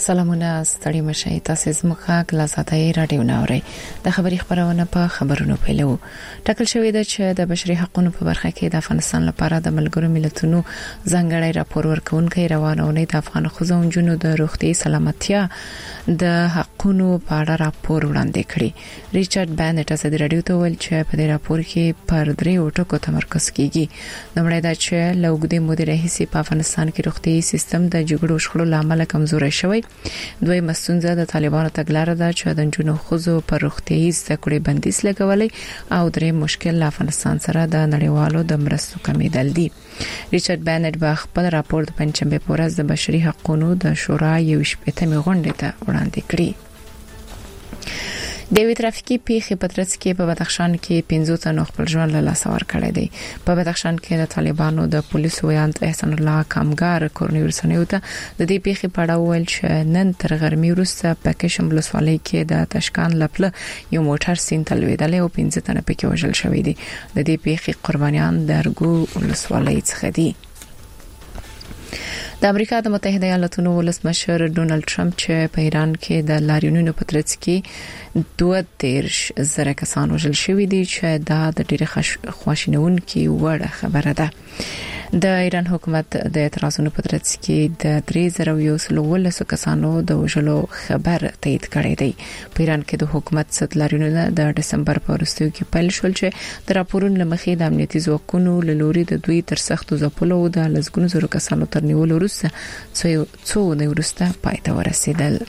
سلامونه ستړي مشي تاسو زموږه کلاساتای رادیو ناوړي د خبري خبرونه په خبرونو پیلو ټاکل شوې ده چې د بشري حقوقو په برخه کې د افغانستان لپاره د ملګرو ملتونو ځانګړی راپور ورکونکي روانونه د افغان خوځونجونو د روغتي سلامتیا د حقوقو په اړه راپور وړاندې کړی ریچارډ بانټ از د رادیو ته ویل چې په دې راپور کې پر درې ټکو تمرکز کیږي نومړی دا چې لوګدي مدیر هیڅ په افغانستان کې روغتي سیستم د جګړو شخړو لامل کمزوري شوی دوی مستونزه د طالبانو تګلارې ده چې د جنونو خوځو پر روغتيایي ذکرې بندیز لګولې او درې مشکل افغانستان سره د نړیوالو د مرستو کمیدل دي ریچارډ بانټ په خپل راپور د پنځمبه په ورځ د بشري حقوقو د شورا یو شپږمې غونډې ته وړاندې کړی د ترافیکي پیښې په ترڅ کې په بدخشان کې 15 تنو خپل ژوند له لاسه ورکړی دی په بدخشان کې د طالبانو د پولیسو ویاند احسان الله کامګار کورنی ورسنیو ته د دې پیښې په اړه ویل چې نن تر غرمې وروسته په کشم ولسوالۍ کې د تشکان لپله یو موټر سین تلویدل او 15 تنه پکې وژل شوی دي د دې پیښې قربانیان د ارګو ولسوالۍ څخه دي د امریکا د متحده ایالاتونو ولسمشر ډونالد ټرمپ چې په ایران کې د لاریونونو په ترڅ کې 2.0 کسان وژل شوي دي چې دا د ډېر خواشینونکي وړ خبره ده د ایران حکومت د اعتراضونو په ترڅ کې د 3012 کسانو د وژلو خبر تایید کړی دی په ایران کې د حکومت ست لاریونونه د دسمبر په وروستیو کې پیل شول چې د راپورونو لمخې د امنیتي ځواکونو له لوري د دوی تر سختو ځپلو د لزګونو زرو کسانو تر نیولو وروسته څو نه وروسته پای ته ورسېدل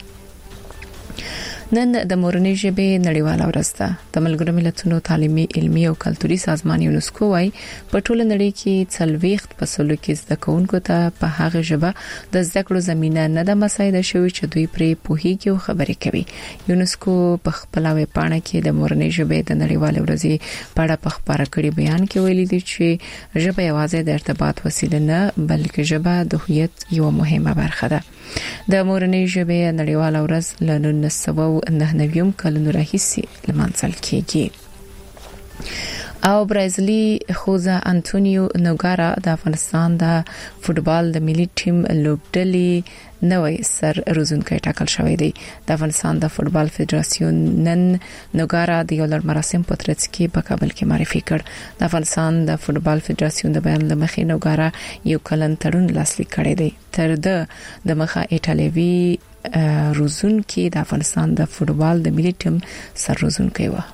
نن د مورنۍ ژبې نړیواله ورځ ده د ملګرو ملتونو تعلیمي علمي او کلتوري سازمان یونسکو وايي په ټوله نړۍ کې 40 فصلو کې زده کوونکو ته په هغه ژبه د زده کړو زمينه نه ده مساعده شوی چې دوی پرې پوهیږي او خبرې کوي یونسکو په خپل ویبپاڼه کې د مورنۍ ژبې د نړیواله ورځې په اړه په خبره کړي بیان کې ویلي دي چې ژبه یوازې د ارتباط وسیله نه بلکې ژبه د هویت یو مهمه برخه ده د مورنۍ ژبې نړیواله ورځ له 1999 کلونو راهیسې لمانځل کیږي او برازیلي خوځه انټونیو نوګارا د افغانستان د فوتبال د ملي ټیم لوبډلې نوې سر روزونکي ټاکل شوی دی د افغانستان د فوتبال فدراسیون نن نوګارا د یو لړ مراسم په ترڅ کې په کابل کې معرفي کړ د افغانستان د فوتبال فدراسیون د بیان لمخې نوګارا یو کلن تړون لاسلیک کړی دی تر د مخه ایټالوي روزونکي د افغانستان د فوتبال د ملي ټیم سر روزونکي و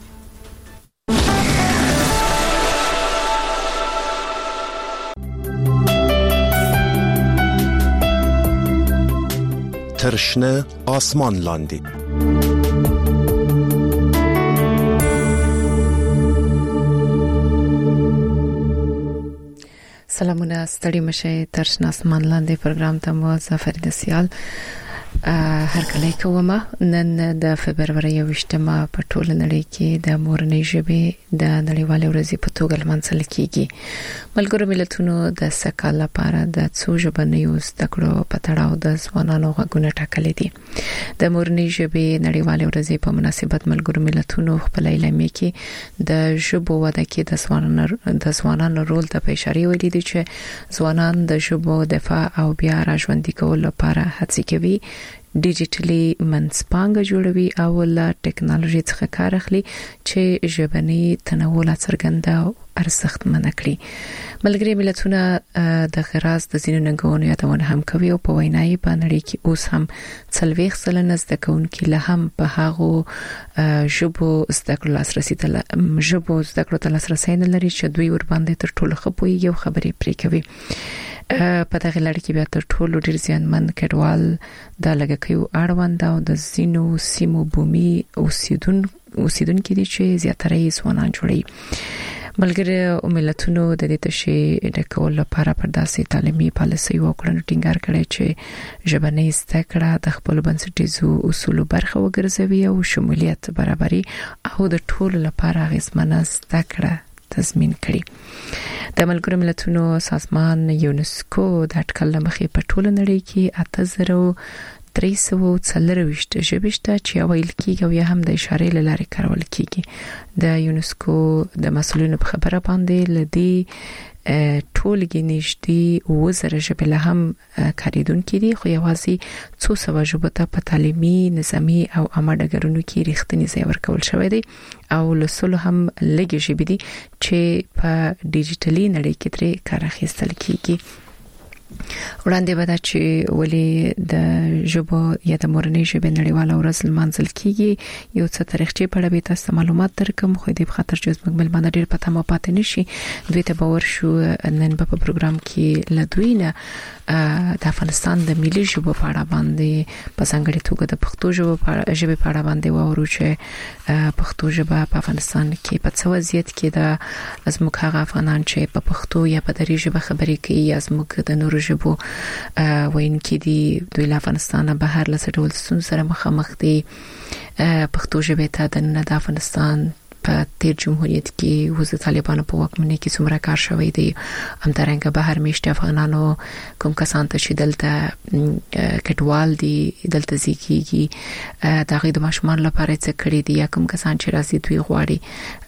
ترشنه آسمان لاندی سلامونه ستړي مشه ترشنه آسمان لاندې پروګرام ته مو ظفر د سیال هر کله کومه نن د فبرवरी 28مه په ټول نړۍ کې د مورنۍ ژبې د نړیوالې ورځې په توګه لمانځل کیږي ملګرو ملتونو د سکهال لپاره د څو ژبنیو زده کړو په تړاو د ځوانانو غوښتنه ټاکلې دي د مورنۍ ژبې نړیوالې ورځې په مناسبت ملګرو ملتونو خپل اعلامیه کې د ژبو وده کې د ځوانانو رول ته اشاره ویلي دي چې ځوانان د ژبو دفاع او بیا راژوندي کولو لپاره هڅې کوي ډیجیټلی منځپانګه جوړوي او له ټکنالوژي څخه کار اخلي چې ژبني تنوع لا څرګنده او ارزښتمن کړي ملګري ملتونه د غراز د زینو ننګونو یادونه هم کوي او په وینای په نړۍ کې اوس هم 40 سلنه زده کوونکي له هم په هغه ژبو زده کړو لاسرسي ته لاسرسي نه لري چې دوی ور باندې تر ټولو خپوي یو خبرې پرې کوي په دغه لړ کې بیا تر ټولو ډیر زیانمن کډوال د لګکیو اړوند او د زینو سیمو بومي اوسیدونکو دي چې زیاتره یې ځوانان جوړي ملګری ملتونو د دې تشې د کول لپاره پر داسې تعلیمي پالیسي او کړنو ټینګار کړي چې ژبنۍ زده کړه د خپل بنسټیزو اصولو برخه وګرځوي او شمولیت برابري او د ټولو لپاره غیزمنه زده کړه تضمین کړي د ملګرو ملتونو سازمان یونسکو د اټکل مخې په ټوله نړۍ کې 8000 340 ژبې شته چې ویل کیږي او یا هم د اشارې لارې کارول کیږي. د یونسکو د مسؤلینو په خبره باندې لدی ټولګي نشدي وزره ژبې له هم کاریدونکو دي، خو یوازې 200 ژبې ته په تعلیمي نظامی او عامه ډګرونو کې رښتینی ځای ورکول شوی دی او لسلو هم لږ ژبې دي چې په ډیجیټلي نړۍ کې ترې کار اخیستل کیږي. وړاندې به دا چې ولې د ژبو یا د مورنۍ ژبې نړیواله ورځ لمانځل کیږي یو څه تاریخچه په اړه به تاسو معلومات درکوم، خو دې په خاطر چې زموږ ملمانه ډیر پته مو پاتې نشي دوی ته باور شو نن په پروګرام کې لدوینه د افغانستان د ملي ژبو په اړه باندې په څنګه توګه د پښتو ژبې په اړه باندې وورو چې پښتو ژبه په افغانستان کې په څه وضعیت کې ده، زموږ هغه افغانان چې په پښتو یا په دری ژبه خبرې کوي یا زموږ د نورو ژبو وینکي دي دوی له افغانستان بهر له ډول ستونزو سره مخامخ دي. پښتو ژبه ته د افغانستان په تیر جمهوریت کې وز طالبانو په واکمنۍ کې څومره کار شوی دی، همدارنګه بهر میشته افغانانو کوم کسان ته چې دلته کډوال دي دلته ځکیږي د غي د ماشومان لپاره څه کړی دي یا کوم کسان چې راځي دوی غواړي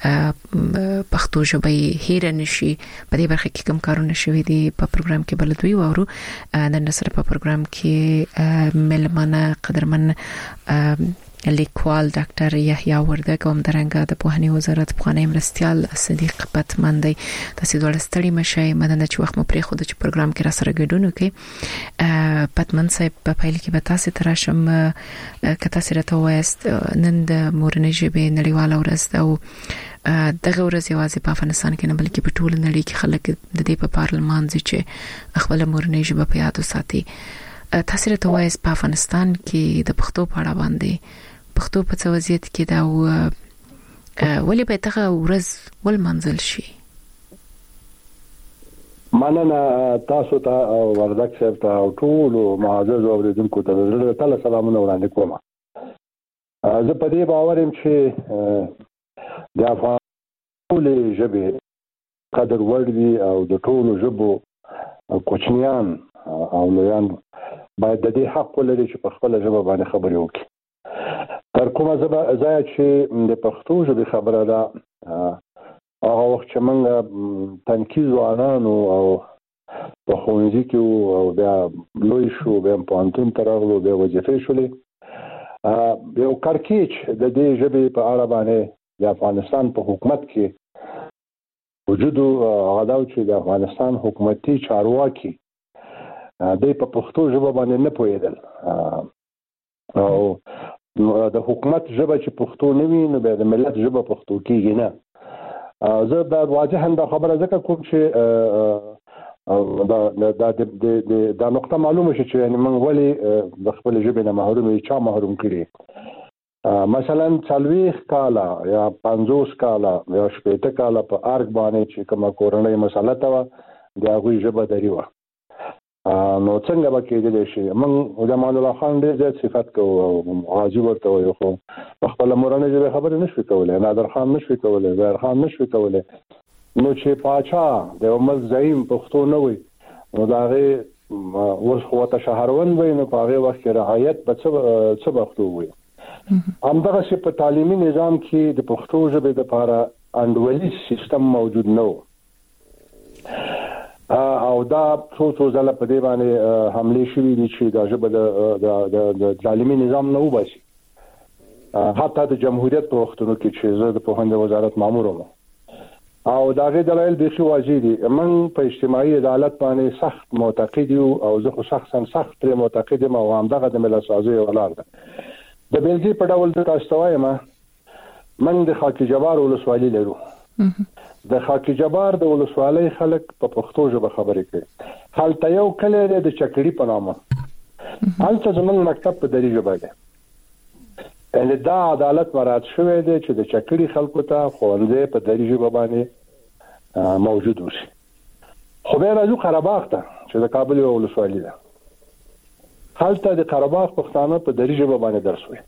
پښتو ژبه هیر نشي په دې برخه کې کوم کارونه شوی دي په پروګرام کې بلدوي وورو. نن سره په پروګرام کې ملمنه قدرمن لیکوال ډاکټر یحیی وردګ او همدارنګه د پوهنې وزارت پخوانی مرستیال صدیق پتمندی. تاسو دواړه ستړي مشئ، مننه چې وخت مو پرې خو د پروګرام کې را سره ګډون وکړي. پتمن صاحب په پیل کې به تاسو تراشم کته سره ته وایست نن د مورنۍ ژبې نړیواله ورځ ده او دغه ورځ یوازې په افغانستان کې نه بلکې په ټول نړۍ کې خلک د دې په پارلمان چې خپل مورنۍ ژبه په یاد وساتي. تاسو ته وایست په افغانستان کې د پښتو په اړه باندې پښتو په څه وضعیت کې دا ولې به دغه ورځ ولمنځل شي؟ مننه تاسو ته او وردګ صاحب ته او ټول معزز اوریدونکو ته زړه تعالی سلامونه وړاندې کوم. زه په دې باور یم چې د افغان ژبې قدر وړ دي او د ټولو ژبو کوچنیان او لویان باید د دې حق ولري چې په خپل ژبه باندې خبرې وکړي. تر کومه ځای چې د پښتو ژبې خبره ده هغه وخت چې موږ تنکي ځوانانو او په ښوونځي کې او بیا لوی شو بیا پوهنتون ته راغلو بیا وظیفې شولې یو کړکېچ د دې ژبې په اړه باندې د افغانستان په حکومت کې وجود هغه دا چې د افغانستان حکومتي چارواکي د پښتو ژبه باندې نه پوهېدل او د حکومت ژبه چې پښتو نه وي نو د ملت ژبه پښتو کېږي نه. زه دا واضحاً دا خبره ځکه کوم چې دا نقطه معلومه شي چې موږ ولې د خپل ژبې نه محروم یو چا محروم کړي. مثلا 40 کاله یا 50 کاله یا 60 کاله په ارګ باندې چې کومه کورنۍ مسله ته د هغه ژبه دري و نو څنګه به کېدلی شي. موږ د امان الله خان ډېر زیات صفت کوو او غازي ورته وایو خو خپل مورنۍ ژبې خبرې نشوي کولی، نادر خان نشوي کولی، زهیر خان نشوي کولی. نو چې پاچا د ملک زعیم پښتو نه وي نو د هغې اوس خو ورته شهروند وي نو په هغې وخت کې رعایت به څه پښتو وي. همدغسې په تعلیمي نظام کې د پښتو ژبې دپاره انډولي سیستم موجود نه و او دا څو ځله په دې باندې حملې شوې دي چې دا ژبه د تعلیمي نظام نه وباسي. حتی د جمهوریت په وختونو کې چې زه د پوهنې وزارت مامور وم او دا غي دلایل بیخي واضح دي. من په اجتماعي عدالت باندې سخت معتقد یو او زه خو شخصا سخت پر معتقد یم او همدغه د ملت سازي ولر ده. د بلځي په ډول د تاسو وایم من د خاکی جبار ولسوالۍ لرو. د خاکی جبار د ولسوالۍ خلک په پښتو ژبه خبرې کوي. هلته یو کلی دی د چکړی په نامه، هلته زموږ مکتب په دری ژبه دی. ان دا عدالت مراد شوی دی چې د چکړی خلکو ته ښوونځی په دری ژبه باندې موجود وي. خو بیا راځو قره‌باغ ته چې د کابل یو ولسوالۍ ده. هلته د قره‌باغ پښتانه په دری ژبه باندې درس وایي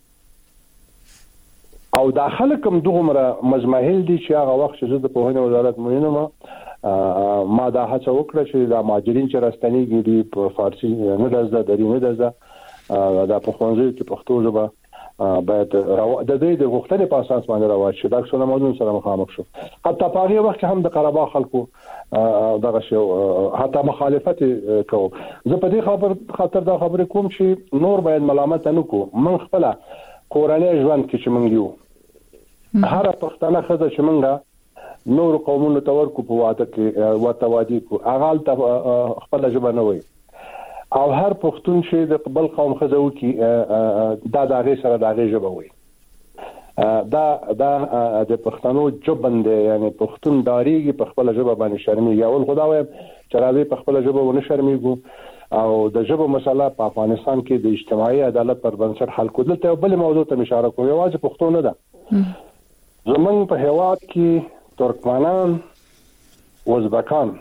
او دا خلک هم دومره مزمحل دي چې هغه وخت چې زه د پوهنې وزارت معین ما دا هڅه وکړه چې دا مهاجرین چې راستنیږي دي په فارسي نه زده دری نه زده دا په ښوونځي کې پښتو ژبه باید د دې د غوښتنې په اساس باندې راوړل شي. دا څونه موضوع سره مخامخ شو. حتی په هغه وخت هم د قرهباغ خلکو دغه شی حتی مخالفت کوو. زه په دې خاطر دا خبره کوم چې نور باید ملامت نه کو. من خپل کورنۍ ژوند کې چې موږ یو هر پښتانه خزه چې موږ نور قومونو ته ورکو په واده کې وتوادي کو اغال ته خپل ژبه نه وي او هر پښتون چې د بل قوم خزو کې دا دغه سره دغه ژبه وي. دا د پښتنو جوبند یعنی پښتون داریږي په خپل ژبه باندې شرمېږي. اول خدای چې راوي په خپل ژبه ونه شرمېږي او د ژبه مسله په افغانستان کې د اجتماعي عدالت پر بنسټ حل کول ته بل موضوع ته اشاره کوي. واځي پښتون نه ده زمون په هواد کې ترکمنان ازبکان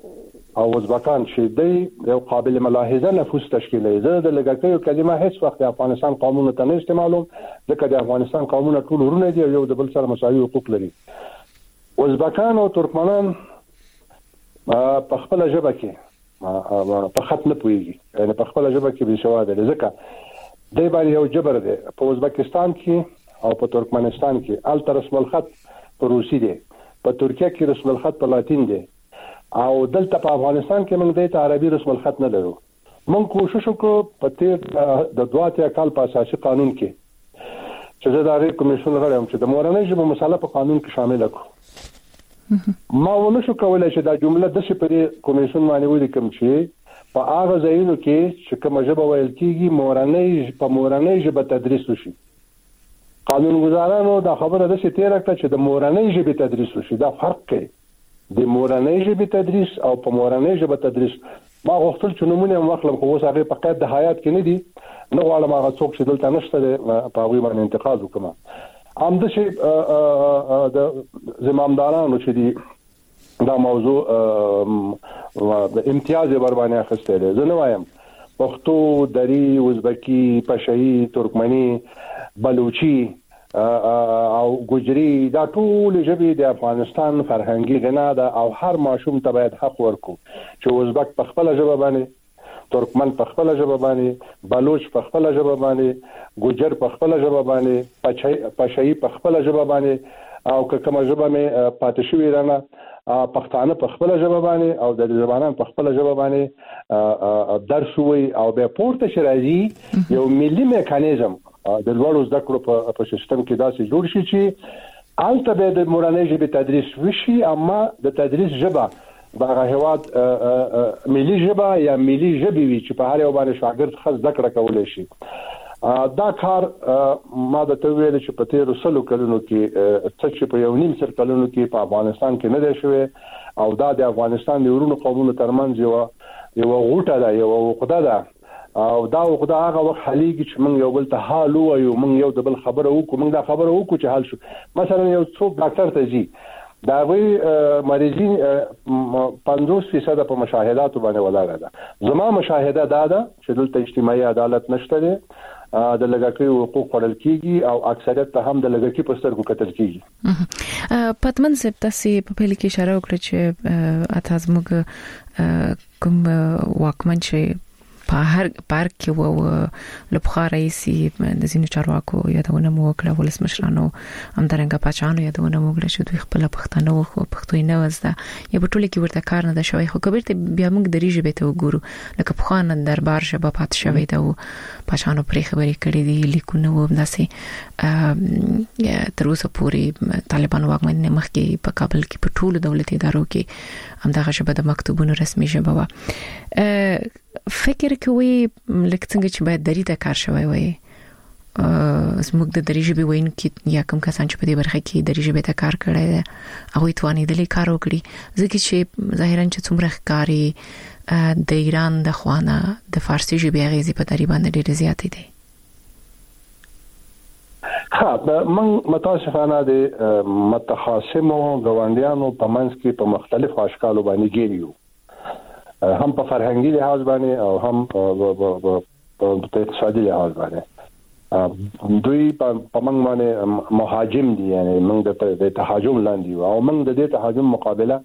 چې د یو قابل ملاحظه نفوس تشکیلوي. زه د لږکیو کلمه هیڅ وخت د افغانستان قومونو ته نه استعمالوم ځکه د افغانستان قومونه ټول ورونه دي او یو د بل سره مساوي حقوق لري. ازبکان او ترکمنان په خپل ژبه کې په خط نه پوهیږي یعنی په خپل ژبه کې به شواهد دي ځکه د باندې یو جبر دی. په ازبکستان کې او په ترکمنستان کې ال رسم الخط په روسي دی په ترکیه کې رسم الخط په لاتین دی او دلته په افغانستان کې موږ د عربي رسم الخط نه لرو. موږ کوشش وکړو په تیر د 2 کال په اساسي قانون کې چې زه د هغې کمیشن غړی یم چې د مورنۍ ژبې مسله په قانون کې شامل کړو. ما ونه شو کولی چې دا جمله داسې په دې کمیشن باندې ولیکم چې په هغه ځایونو کې چې کومه ژبه ویل کېږي په مورنۍ ژبه تدریس وشي. قانونګذارانو دا خبره داسې تېره کړه چې د مورنۍ ژبې تدریس وشي. دا فرق کوي د مورنۍ ژبې تدریس او په مورنۍ ژبه تدریس. ما غوښتل چې نمونه واخلم خو اوس هغه په قید د حیات کې نه دي نه غواړم هغه څوک چې دلته نشته په هغه باندې انتقاد وکم. هم د شي د زمامدارانو چې دي دا موضوع د امتیاز ور باندې اخیسته ده. زه نه وایم پښتو، دری، ازبکی، پشهی، ترکمنی، بلوچی او ګوجری دا ټول ژبې د افغانستان فرهنګي غنا ده او هر ماشوم ته باید حق ورکو چې ازبک په خپل ژبه باندې، ترکمن په خپل ژبه باندې، بلوچ په خپل ژبه باندې، ګوجر په خپل ژبه باندې، پشهی په خپل ژبه باندې او که کومه ژبه مې پاتې شوې رانه پښتانه په خپل ژبه باندې او د زبانان په خپل ژبه باندې درس وي او به پورته شرایي یو ملي میکانیزم د لوړو زده کړو په سیستم کې داسې جوړ شي چې البته به د مورنۍ ژبې تدریس وشي اما د تدریس ژبه دغه هیواد ملي ژبه یا ملي ژبې وي چې په هر یو باندې شاګرد ښه زده کړه کولی شي. دا کار ما د ته ویل چې په تیرو 100 کلونو کې څه چې په 1.5 کلونو کې په افغانستان کې نه دی شوی او دا د افغانستان د ورونو قومونو ترمنځ یو غوټه ده یو عقده ده او دا عقده هغه وخت حلیږي چې موږ یو بل ته حال وایو موږ یو د بل خبره وکړو موږ دا خبره وکړو چې حل شو. مثلا یو څوک ډاکټر ته ځي دا وی مریضین 50% په مشاهداتو باندې ولاړه ده. زما مشاهده دا ده چې دلته اجتماعي عدالت نشته دی د لږکیو حقوق خوړل کیږي او اکثریت ته هم د لږکي په سترګو کتل کیږي. پتمن صاحب تاسو په پیل کې اشاره وکړه چې اتاز موږ کوم واکمن چې په هر پارک کې و لپاره رئیسي د زینو چارواکو یادونه مو وکړه ولسمشرانو همدارنګه پاچانو یادونه مو وکړه چې دوی خپل پښتنو خو پښتو نه وزده یا په ټوله کې ورته کار نه ده شوی. خو کبیر ته بیا موږ د ریژې به ته وګورو لکه په خان دربار شبه پات شوی دا پاچانو پرې خبرې کړې دي لیکونه و همداسې تر اوسه پورې طالبان واکمن نه مخکې په کابل کې په ټولو دولتي ادارو کې همدغه شبه د مکتوبونو رسمي شبه و. فکر کوي لکه څنګه چې باید دری ته کار شوی وي زموږ د دری ژبې وینکي یا کوم کسان چې په دې برخه کې دری ژبې ته کار کړی دی هغوی توانېدلی کار وکړي ځکه چې ظاهرا چې څومره ښکاري د ایران د خوانه د فارسي ژبې اغېزې په دری باندې ډېرې زیاتې دي. من متاسفانه د متخاصمو ګاونډیانو په منځ کې په مختلفو اشکالو باندې ګیریو هم په فرهنګي لحاظ باندې او هم په اقتصادي لحاظ باندې دوی په موږ باندې مهاجم دي یعنی موږ د تهاجم لاندې او موږ د دې تهاجم مقابله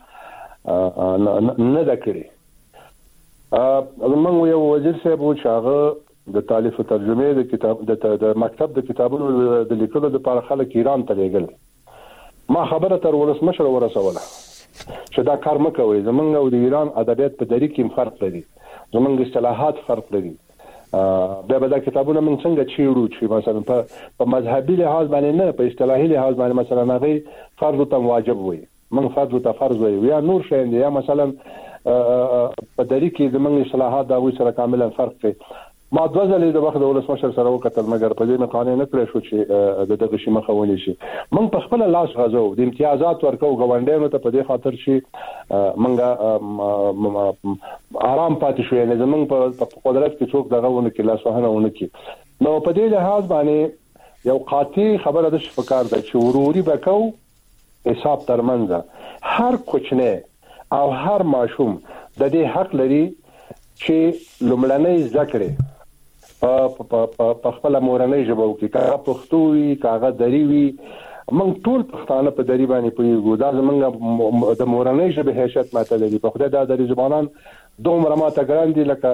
نه دا کړی. موږ یو وزیر صاحب و چې هغه د تالیف او ترجمه د کتاب د مکتب د کتابونو د لیکلو لپاره خلک ایران ته لېږل. ما خبره تر ولسمشر ورسوله چې دا کار مکوئ، زمونږ او د ایران ادبیات په دری کې فرق لري، زمونږ اصطلاحات فرق لري. بیا به دا کتابونه موږ څنګه چیرو چې مثلا په مذهبي لحاظ باندې نه، په اصطلاحي لحاظ باندې مثلا هغه فرض ته واجب وي، موږ فرض ته فرض وي، یا نور شي یا مثلا په دری کې زمونږ اصطلاحات دا وي سره کاملا فرق کوي. ما د وزلې د وخت د ولسمشر سره وکتل، مګر په دې مقانې نه کړی شو چې دغه شی مخه ونی شي. موږ په خپل لاس غزو د امتیازات ورکو غونډیانو ته په دې خاطر چې موږ آرام پاتې شو، نه زمونږ په قدرت کې څوک دغه ونه کې لاس وهنه ونه کې. نو په دې لحاظ باندې یو قاطع خبره د شفقار ده چې وروري وکاو حساب ترمنځ هر کوچنه او هر ماشوم د دې حق لري چې لومړنۍ ذکر په خپل مورنۍ ژبه کې کاغه پښتو وي کاغه دری وي. موږ ټول پښتانه په دری باندې پوهیږو، دا زمونږ د مورنۍ ژبه حیثیت ماته لري. په خدای دا د زبانان دومره ماته ګران دي لکه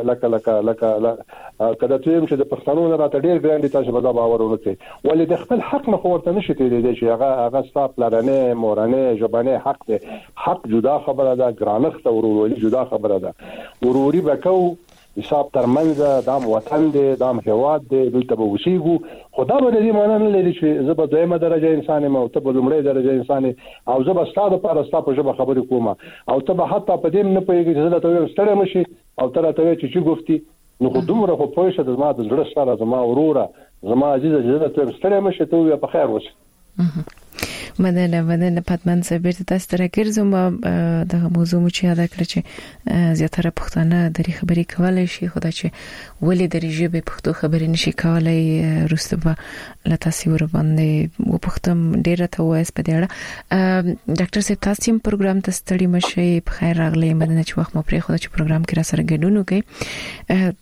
کله چې د پښتنو نه راته ډیر ګران دي، تاسو به دا باور وکړئ. ولې د خپل حق نه خورته نشي تیریدای چې هغه ستاسو پلانې مورنۍ ژبه حق دی. حق جدا خبره ده، ګرانښت او ورورولي جدا خبره ده. وروري وکاو حساب ترمنځ، دام وطن دی، دام هواد دی، دلته به وسیږو. خدا به دې معنی نه لري چې زه به دویمه درجه انسان یم او ته به لومړی درجه انسان او زه به ستاسو لپاره ستاسو په ژبه خبرې کوم او ته به حتی په دې نه پوهېږې چې زه ته وایم ستړی مشي او ته راته چې ګفتي. نو خو دومره خو پوه شه زما د زړه سره، زما وروره، زما عزیزه، چې زه ته وایم ستړی مشي، ته ووایه په خیر اوسه. مننه پاتمان صاحب، بیرته تاسو ته راګرځم. دغه موضوع مو چې یاد کړ چې زیاتره پښتانه درې خبرې کولای شي، خو دا چې ولې درې ژبه پښتو خبرې نشي کولای روسته به له تاسو ور باندې و پښتم ډیره ته وایس په دې اړه. ډاکټر صاحب تاسو هم پروګرام ته ستړي مشي، په خیر راغلی. مننه چې وخت مو پرې خو چې پروګرام کې را سره ګډون وکړي.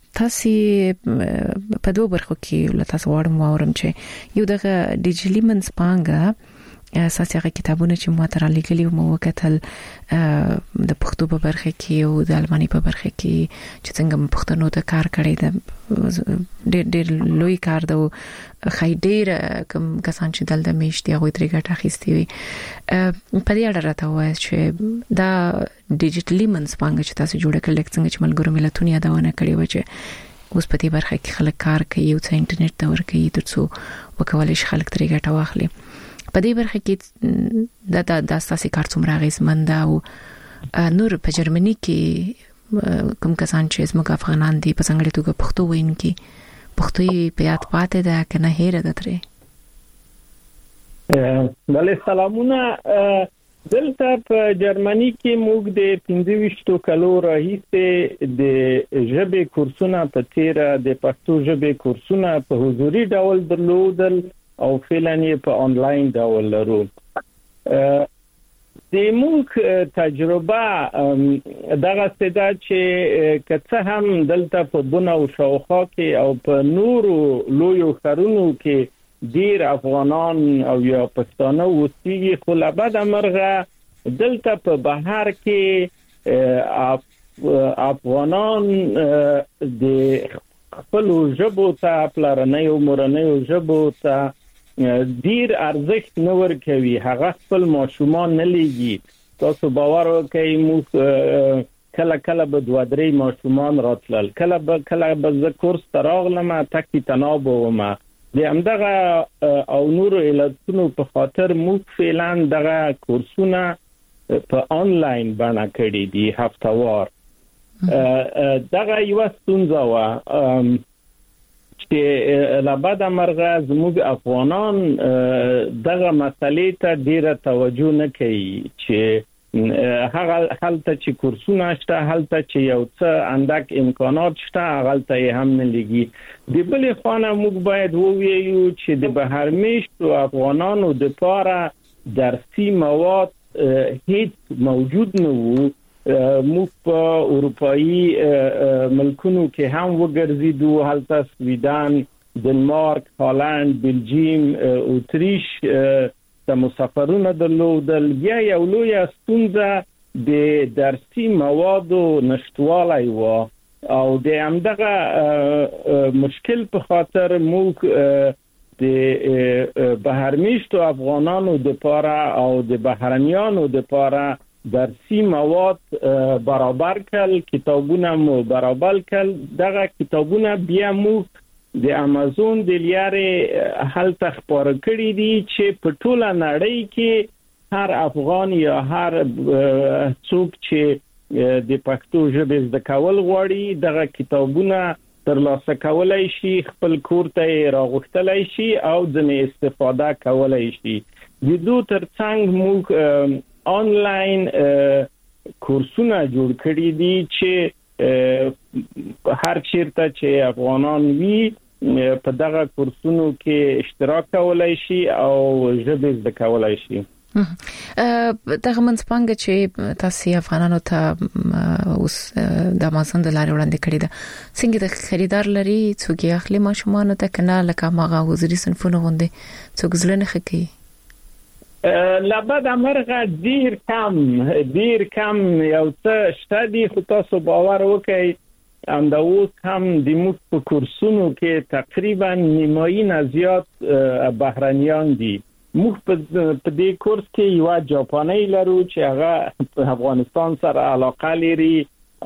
تاسو په دوه برخو کې له تاسو وړم واورم چې یو دغه ډیجیټلی منځپانګه اساسي هغه کتابونه چې مو تر لیکلي مو وکتل د پښتو په برخه کې او د الماني په برخه کې چې څنګه پښتنو ته کار کړی د ډېر لوی کار د خای ډېر کم کسان چې دلته میشتي هغه ترې ګټه اخیستي وي. په دې اړه راته وایي چې دا ډیجیټلی منځپانګه چې تاسو جوړ کړل څنګه چې ملګرو ملتونو یادونه کړې و چې اوس په دې برخه کې خلک کار کوي او څنګه انټرنیټ ته ورکوي ترڅو وکولای شي خلک ترې ګټه واخلي. په دې برخه کې د اساسي کار څومره اغیزمن ده او نور په جرمني کې کوم کسان چې زموږ افغانان دي په څنګه توګه پښتو ویني پښتو په یاد پاتې ده کنه هېره ده ترې. بله سلامونه. دلته په جرمني کې موږ د 25 کالو راهیسې د ژبې کورسونه په تیر د پښتو ژبې کورسونه په حضوري ډول درلودل او فعلا یې په آنلاین ډول لرو. د موږ تجربه دغه ستدا چې کڅه هم دلته په بونه او شاوخوا کې او په نورو لویو ښارونو کې ډیر افغانان او یا پښتانه اوسېږي، خو له بده مرغه دلته په بهر کې افغانان د خپل ژبو ته پلرنۍ او مورنۍ ژبو ته ډیر ارزښت نه ورکوي، هغه خپل ماشومان نه لیږي. تاسو باور وکړئ موږ کله به دوه درې ماشومان راتلل، کله به زه کورس ته راغلم تکي تناب وم. د همدغه او نورو علتونو په خاطر موږ فعلا دغه کورسونه په آنلاین بڼه کړي دي هفتهوار. دغه یو ستونزه وه چې لبعد مرغه زموږ افغانان دغه مسلې ته ډیره توجه نه کوي چې هغه حالت چې کورسونه شته، حالت چې یو څه اندک امکانات شته، هغه ته هم نه لګي. د بلې خانه موږ باید وویو چې د بهرمیشتو افغانانو د پاره درسي مواد هیڅ موجود نه وو. موږ په اروپایي ملکونو کې هم وګرځیدو، هلته سویډن، دنمارک، هالند، بلجیم، اتریش ته مسافرونه درلودل. بیا یو لویه ستونزه د درسي موادو نشتوالی و او د همدغه مشکل په خاطر موږ د بهرمیشتو افغانانو د پاره او د بهرنیانو د پاره درسي مواد برابر کړل، کتابونه مو برابر کړل. دغه کتابونه بیا موږ د امازون د لارې هلته خپاره کړي دي چې په ټوله نړۍ کې هر افغان یا هر څوک چې د پښتو ژبې زده کول غواړي دغه کتابونه ترلاسه کولای شي، خپل کور ته راغوښتلای شي او ځنې استفاده کولای شي. د دوی ترڅنګ موږ آنلاین کورسونه جوړ کړي دي چې هر چیرته چې افغانان وي په دغه کورسونو کې اشتراک کولای شي او ژبه زده کولای شي. دغه منځپانګه چې تاسو افغانانو ته اوس د امازون د لارې وړاندې کړې ده، څنګه د خریدار لري څوک یې اخلي ماشومان ته کنه لکه ماغه حضوري صنفونه غونډه څوک ځلنه خکې لابد امرغه ډیر کم یو څه شته دي، خو تاسو باور وکړئ دا اوس هم د موږ په کورسونو کې تقریبا نیمایي نه زیات بهرنیان دي. موږ په دې کورس کې یو جاپانی لرو چې هغه په افغانستان سره علاقه لري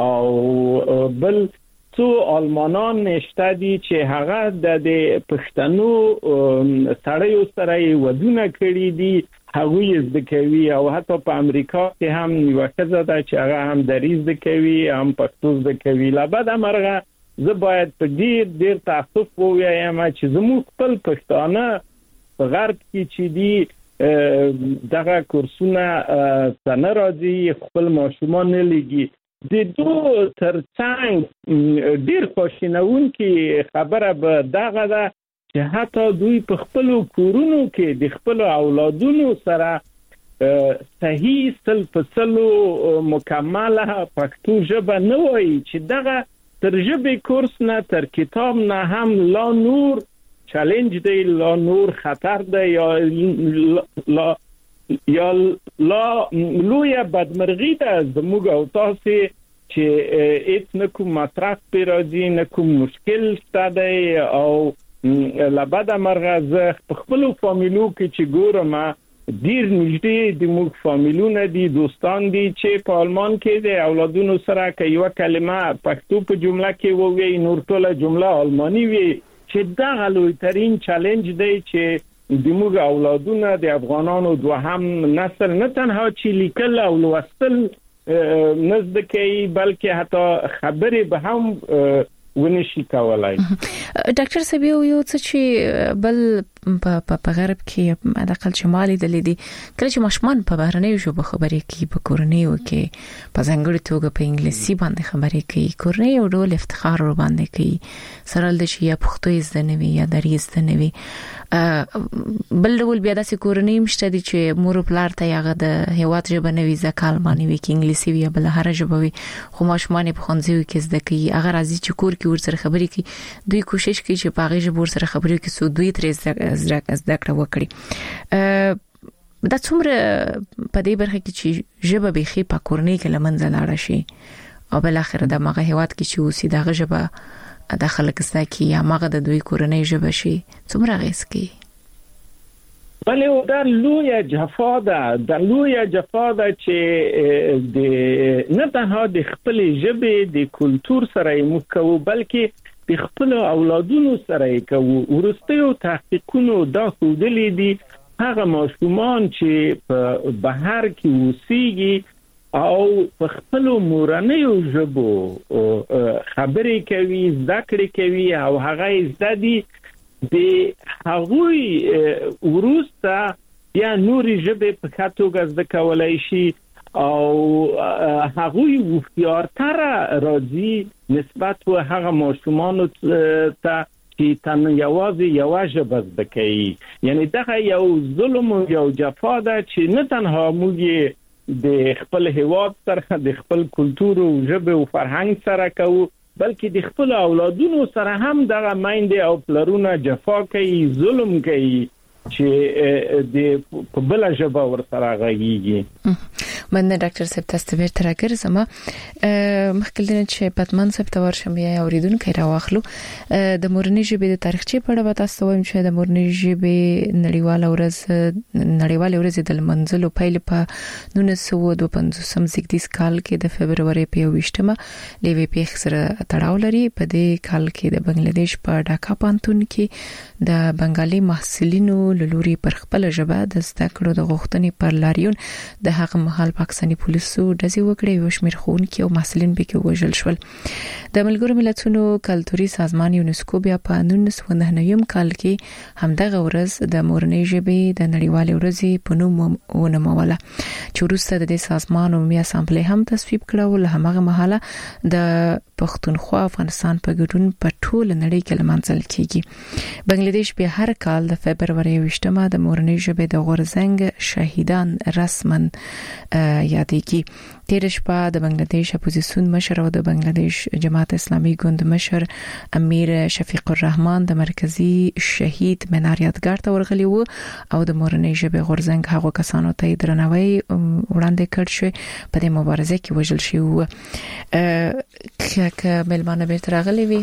او بل څو آلمانان نشته دي چې هغه د پښتنو سړیو سره ودونه کړی دي، هغه زده کوي او حتی په امریکا کې هم یو ښځه ده چې هغه هم دریځ زده کوي، هم پښتو زده کوي. لابد امرغه زه باید په ډیر تاسف ووایم چې زموږ خپل پښتانه په غرب کې چې دي دغه کورسونه څنګه راځي خپل ماشومان نه لګي. د دوه ترڅنګ ډیر خوشینونکي خبره به دغه ده چې حتی دوی په خپل کورونو کې د خپل اولادونو سره صحیح سلسله مکمله پښتو ژبه نه وایي، چې دغه تر ژبې کورس نه تر کتاب نه هم لا نور چالش دی، لا نور خطر دی یا لویه بدمرغي ده زموږ او تاسو چې هیڅ نکوم مصرف پیراځي، نکوم مشکل شته دی. او لابد مرغه زه په خپل فامیلو کې چې ګورم ډیر نږدې د موږ فامیلونه دي، دوستان دي چې په آلمان کې د اولادونو سره کې یو کلمه پښتو په جمله کې ووایي نور ټوله جمله آلماني وي، چې دا لوی ترين چالش دی چې د موږ اولادونه د افغانانو دوهم نسل نه تنها چې لیکل او لوستل نزد کوي بلکې حتی خبرې به هم ونشي کولای. ډاکټر صاحب یو څه چې بل په غرب کې د اقل شمالي د لیدي کله چې ماشومان په بهرنیو ژبو خبرې کوي، په کورنیو کې په ځانګړي توګه په انګلیسي باندې خبرې کوي، کورنیو ډول افتخار ور باندې کوي سره د شي یا پښتو زده نه وي یا دري زده نه وي. بل ډول بیا داسې کورنۍ مشته دي چې مور پلار ته یغه د هیواد ژبه نه وي ځکه معنی وي کې انګلیسي وي بل هر ژبه وي، خو ماشومان په خونځو کې زده کوي. هغه راځي چې کور کې ورسره خبرې کوي، دوی کوشش کوي چې په هغه ژبه ورسره خبرې کوي سو دوی ترې زده کړه وکړي. دا څومره په دې برخه کې چې ژبه به خې په کورنۍ کې لمنځه لاړ شي او بل اخر د مغه هیواد کې چې اوسې دغه ژبه د خلک زده کی یا مغه د دوی کورنۍ ژبه شي څومره غیس کی. بله دا لویه جفا ده چې د نه تنها د خپل ژبې د کلچر سره مو کوو بلکې د خپل اولادونو سره کوو. ورستیو تحقیقونو دا ښودلي دي هغه ماشومان چې په بهر کې اوسېږي او په خپل مورنیو ژبو خبرې کوي، زده کړې کوي او هغه زده دي د هغوی ورسته یا نوري ژبې په خاطر زده کولای شي او هغوی وختیارتر راځي نسبت به هغه ماشومان ته چې تن یوازې یو ژبه زده کوي. یعنی دا یو ظلم او یو جفا ده چې نه تنها موږ د خپل هیواد سره د خپل کلچر او ژبه او فرهنګ سره کوو بلکې د خپل اولادونو سره هم دغه مایند او پلرونه جفا کوي، ظلم کوي چې د په بل ژبه ورسره غږیږي. مننه ډاکټر صاحب تاسو به تر راګرځم مخکې چې پاتمان صاحب ته ورشم یا اوریدونکو راوخلو د مورنۍ ژبې د تاریخچې په اړه تاسو وایم چې د مورنۍ ژبې نړیواله ورځ د منځلو پیل په 1952 زیږدیز کال کې د فبرवरी په 28مه لوي پیښ سره تړاو لري. په دې کال کې د بنگلاديش په ډاکا پانتون کې د بنگالي محصلینو لوري پر خپل ژبه د زده کړو د غوښتنې پر لاریون د هغه مهال پاکستاني پولیسو دزي وکړي یو شمېر ښوونکي او محصلین به کې وژل شول. د ملګرو ملتونو کلتوري سازمان یونسکو بیا په 1999 کال کې همدغه ورځ د مورنۍ ژبې د نړیوالې ورځې په نوم ونوموله چې وروسته د سازمان عمومي اسامبلې هم تصویب کړه. ول همغه مهاله د پښتونخوا افغانستان په ګډون په ټول نړۍ کې لمانځل کیږي. بنگلاديش به هر کال د فبرवरी 28مه د مورنۍ ژبې د غورزنګ شهیدان رسما یادېږي. تیر شپه د بنگلاديش اپوزيسیون مشر او د بنگلاديش جماعت اسلامي ګوند مشر امیر شفیق الرحمن د مرکزی شهید منار یادګار ته ورغلی وو او د مورنۍ ژبې غورزنګ هغه کسانو ته درناوی وړاندې کړ شو په دې مبارزه کې وژل شو. که ملمانه به ترغلي وي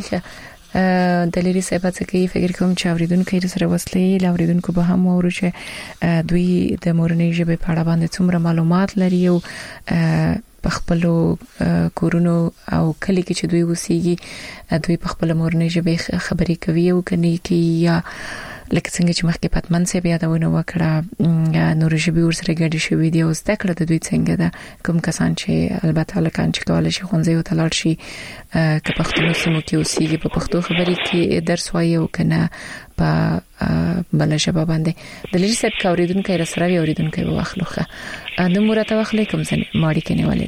د لری صاحب څخه کې فکر کوم چې اوریدونکو یې سره وصلې لاوریدونکو به هم ورو چې دوی د مورنۍ ژبې په اړه باندې څومره معلومات لري او په خپل کورونو او کلی کې چې دوی وسیږي دوی په خپل مورنۍ ژبې خبرې کوي او کني کې یا لکه څنګه چې مخکې پاتمن سي بیا دونه وکړه نور ژبې ورسره ګډې شوې دي او زده کړه د دوی څنګه ده کوم کسان چې البته لکان چې کولای شي خونځي او تلاړ شي که پښتو سیمو کې اوسېږي په پښتو خبرې کې درس وایي او کنه په بل ژبه باندې د لری صاحب اوریدونکو را سره اوریدونکو واخلوخه نو مرته واخلې کوم ځنه ماړی کې نیولې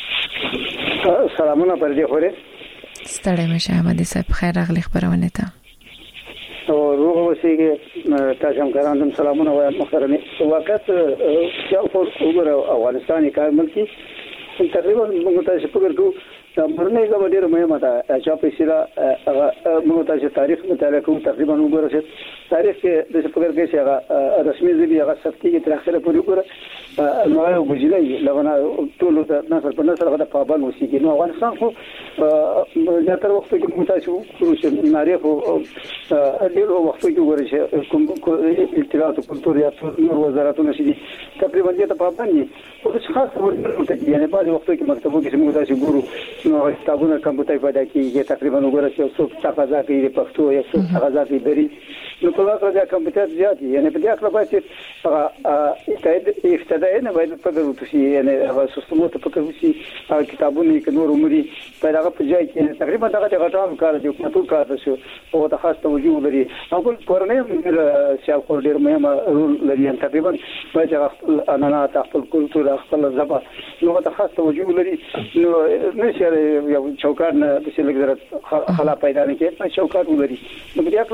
ده. سلامونه پر دې خوره ستړی مشه احمد صاحب خیر راغلی خبرونه ته او روغ وسیږي تاسو هم ګرانم سلامونه وایم مخرنه وخت چې په افغانستان کې کار ملکی تقریبا موږ تاسو په ګرځو مورنۍ ژبه ډیره مهمه ده چې په سیره موږ تاسو تاریخ مطالعه کوو تقریبا وګورئ تاریخ کې د څپګر کې هغه رسمي ژبه هغه ثبتي کې تر اخره پورې وګورئ نو یو بجلی لغونه ټول د نسل په نسل غدا پابند وسیږي. نو افغانستان خو زیاتره وخت کې موږ تاسو کوو تاریخ او ډیرو وخت کې وګورئ چې کوم اطلاعات کلتور یا نور وزارتونه شي تقریبا دې ته پابند دي او څه خاص ورته یعنی په وخت کې مکتبو کې موږ تاسو ګورو نو کتابونه کمپیوټر پیدا کیږي تقریبا وګورئ چې څو تقاضا کوي د پښتو یا څو تقاضا کوي دري نو په واقع د کمپیوټر زیات یعنی په دې اړه باید چې ابتدائي نه باید په دغه توشي یعنی هغه سیستمو ته پکې وسی کتابونه کې نور عمري پیدا په ځای کې تقریبا دغه غټان کار دی حکومتو کار شو او د خاص توجه لري او کورنۍ سیال خور ډیر مهمه رول لري تقریبا باید خپل انانا خپل کلتور خپل ژبه نو د خاص توجه لري نو نشه یو چوکاټ نه د سیلګر خلا پیدا نه کوي چوکاټ ولري نو بیا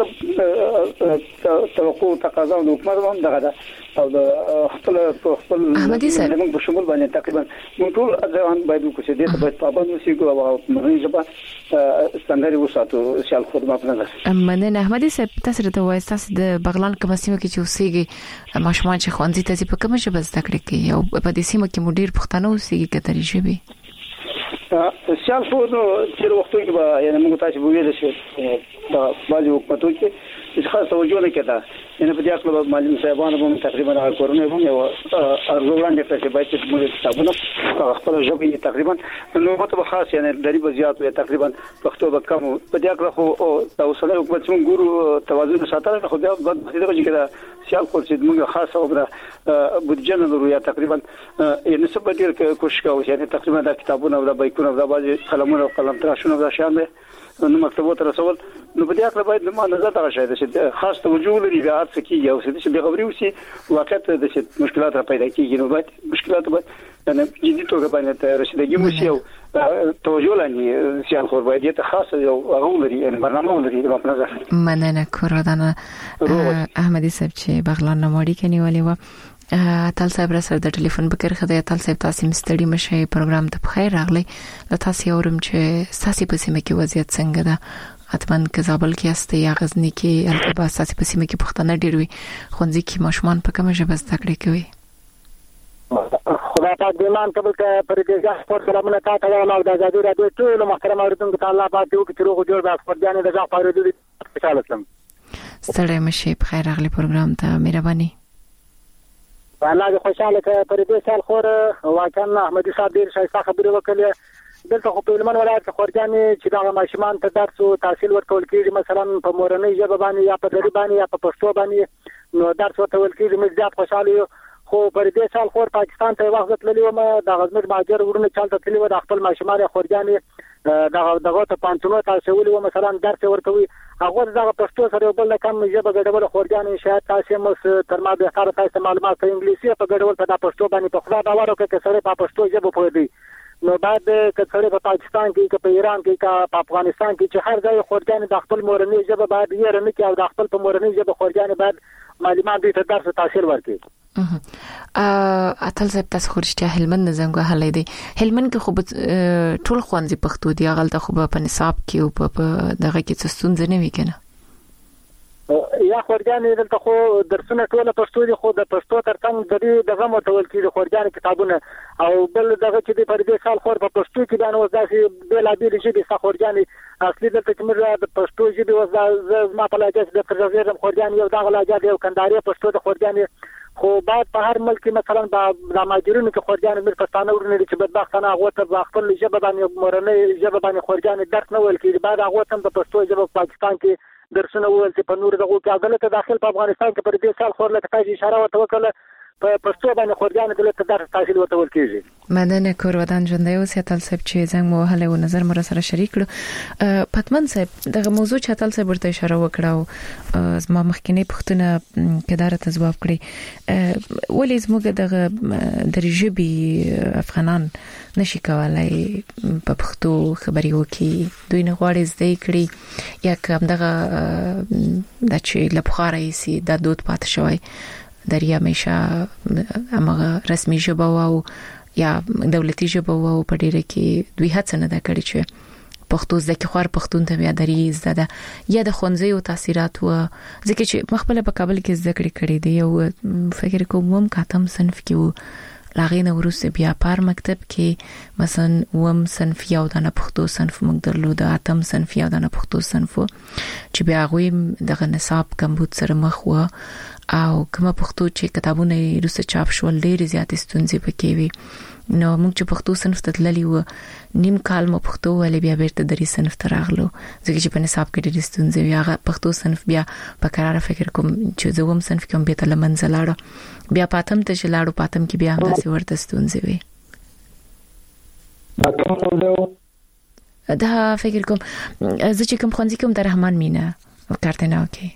توقع تقاضا او حکومت هم دغه ده او د خپل احمدي صاحب موږ په شمول باندې تقریبا موږ ټول ځوان باید وکړو چې د باید پابند وسیګو او مورنۍ ژبه ستندري وساتو سیال خدمات نه ده. مننه احمدي صاحب تاسو ته وایي تاسو د بغلان کوم سیمه کې چې اوسېږي ماشومان چې خوندې ته په کومه ژبه زده کړې کوي او په دې سیمه کې مو ډیر پښتانه اوسېږي کتري ژبه سیال خو چې وختو کې به یعنی موږ تاسو ویل شي د باندې حکومتو کې خاص توجه نه کړه یعنی په دې اړه معلم صاحبانو هم تقریبا کورونه هم یو ارزوان دي چې باید چې موږ کتابونه خپل ژبه تقریبا نو په خاص یعنی دري بزیات وي تقریبا پښتو به کم په دې اړه خو تاسو له حکومت څنګه ګورو توازن ساتل خو بیا د دې کې سیال خو چې موږ خاصه وبره بودجه نه لرو یا تقریبا یعنی څه به ډیر کوشش کوو یعنی تقریبا د کتابونو او د بایکونو د باندې قلمونو او قلم تراشونو د شامل نو مکتبو ته رسول نو په دې اړه باید نو نظر ته راشي چې خاص توجه لري بیا څه کیږي او چې به خبري وسی واقعیت د مشکلات را پیدا کیږي نو باید مشکلات باید یعنی جدي توګه باندې رسیدګي وسی او توجه لانی سیال خور باید ته خاص یو هغه لري یعنی برنامه لري په نظر مننه کورودانه احمدي صاحب چې بغلان نموړي کې نیولې و تل صاحب را سره د ټلیفون بکر خدای تل صاحب تاسو مستړي مشه پروګرام ته بخیر راغلی تاسو اورم چې تاسو په سیمه کې وضعیت څنګه ده اتمن کزابل کې است یا غزنی کې البته اساسي پسیمه کې پښتانه ډیر وي خونځي کې ماشومان په کومه ژبه زده کړې کوي خدای پاک دې مان قبول کړي پر دې ځای سپورت کلمونه تا ته او د ازادي رادیو ټول محترم اوریدونکو ته الله پاک دې وکړي چې روغ جوړ به سپورت جانې د ځای پاره دې خوشاله شم ستړی مشي په خیر اغلی پروګرام ته مهرباني الله دې خوشاله کړي پر دې سال خور واقعا احمدي صاحب ډیر شایسته خبرې وکړي دلته خو په لمن ولایت خورجانې چې دا ماشومان ته درس او تحصیل ورکول کېږي مثلا په مورنۍ ژبه باندې یا په دری باندې یا په پښتو باندې نو درس ورکول کېږي موږ زیات خوشاله یو خو پر دې سال خور پاکستان ته وخت تللی و ما د غزنی ماجر ورونه چالت تللی و د خپل ماشومان خورجانې دغه ته پانتونو تاسو ولي و مثلا درس ورکوي هغه دغه پښتو سره بل کم ژبه ګډول خورجانې شاید تاسو مس تر ما به سره تاسو معلومات په انګلیسي په ګډول په پښتو باندې په خلا دا وره کې سره په پښتو ژبه پوي دی نو بعد کڅوړې په پاکستان کې که په ایران کې که په افغانستان کې چې هر ځای خورجانې د خپل مورنۍ ژبه باید یې رنه کې او د خپل په مورنۍ ژبه خورجانې باید معلومات دې ته درس تاثیر ورکړي اتل زب تاسو خورشتیا هلمند زنګو حلې دی هلمند کې خو ټول خوانځي پښتو دی غلطه خو په نصاب کې او په دغه کې څه ستونزه نه وی کنه یا خورجانې دلته خو درسونه ټول پښتو دي خو د پښتو ترڅنګ د دې دغه متول کېږي خورجانې کتابونه او بل دغه چې د پر دې سال خور په پښتو کې دا نو ځکه بل ابي چې د خورجانې اصلي د تکمر د پښتو ژبه وځه ما په لاجه د پرځېرم خورجانې یو دغه لاجه یو کنداري پښتو د خورجانې خو بعد په هر ملک مثلا د ماجرونو کې خورجانې مر پښتانه ورنه چې بدبختانه هغه ته خپل ژبه باندې مورنۍ ژبه باندې خورجانې درس نه ویل کېږي بعد هغه ته په پښتو ژبه پاکستان کې درسونه ویل چې په نور دغه کې عدالت داخل په افغانستان کې پر دې سال خور لکه تاسو اشاره وکړه په پښتو باندې خورجانې دلته درس تحصیل ورکول کېږي مدن کور ودان ژوندۍ اوسې اتل صاحب چې زنګ مو هله و نظر مر سره شریک کړو پتمن صاحب دغه موضوع چې اتل صاحب ورته اشاره وکړه زما مخکینی پښتنه کدارت ځواب کړی ولې زموږ دغه درجبي افغانان نشي کولای په پښتو خبري وکي دوی نه غواړي زده کړي یا کوم دغه د چې لپاره سي د دود پات شوی دریا مشه امغه رسمي ژبه او یا دولتي ژبه او په ډیره کې دوی هڅه نه کړې چې پښتو ځکه خور پښتون ته بیا دري زده یا د خونځي او تاثیرات و ځکه چې مخبله په کابل کې ذکر کړی دی او فکر کوم هم کاتم صنف کې لاغینه ورسته بیا پار مکتب کې مثلا وم صنف یو د پښتو صنف موږ درلود اتم صنف یو د پښتو صنف چې بیا غوي دغه نصاب کمبود سره مخ و او کومه پښتو چې کتابونه روسه چاپ شول ډېر زیات ستونزې پکې وي نو موږ چې پښتو صنف ته تللی و نیم کال مو پښتو ولې بیا بیرته دري صنف ته راغلو ځکه چې په نصاب کې ډېر ستونزې وي هغه پښتو صنف بیا په قرار فکر کوم چې زوم صنف کوم به تل منځلاړو بیا پاتم ته چلاړو پاتم کې بیا همداسې ورته ستونزې وي دا فکر کوم زه چې کوم خونځي کوم د رحمان مینا کارتناو کې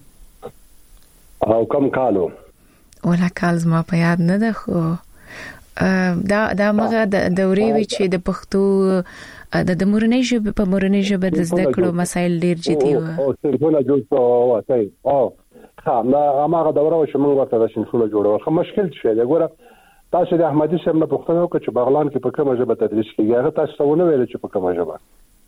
او کم کالو ولا کال زما په یاد نه ده خو دا مغه د دورې وی چې د پښتو د مورنۍ ژبه په مورنۍ ژبه د زده کړو مسایل ډیر جدي و او څنګه جوړ او وای ها ما هغه دوره و چې موږ ورته د شنفوله جوړو خو مشکل څه دی ګوره تاسو د احمدي صاحب نه پوښتنه وکړه چې بغلان کې په کومه ژبه تدریس کیږي هغه تاسو ونه ویل چې په کومه ژبه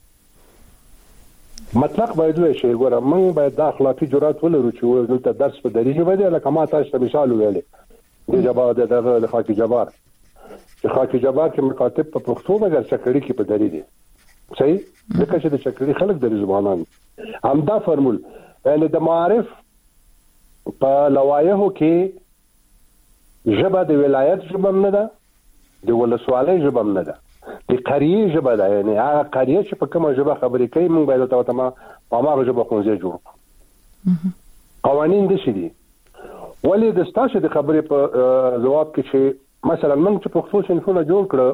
مطلق باید وي چې ګوره موږ باید د اخلاقی جرأت ولرو چې دلته درس په دري ژبه دی لکه ما تاسو ته مثال ویلې د جبار د خاکی جبار چې خاکی جبار کې مکاتب په پښتو مګر چکړی کې په دري دي صحیح ځکه چې د چکړی خلک دري زبانان همدا فرمول یعنی د معارف په لوایحو کې ژبه د ولایت ژبه نه ده د ولسوالۍ ژبه نه ده د قریه ژبه ده یعنی هغه قریه چې په کومه ژبه خبرې کوي موږ باید ته په هغه ژبه خونځي جوړ قوانین دي شي ولی د ستاسو د خبرې په جواب کې چې مثلا موږ چې پښتو صنفونه جوړ کړو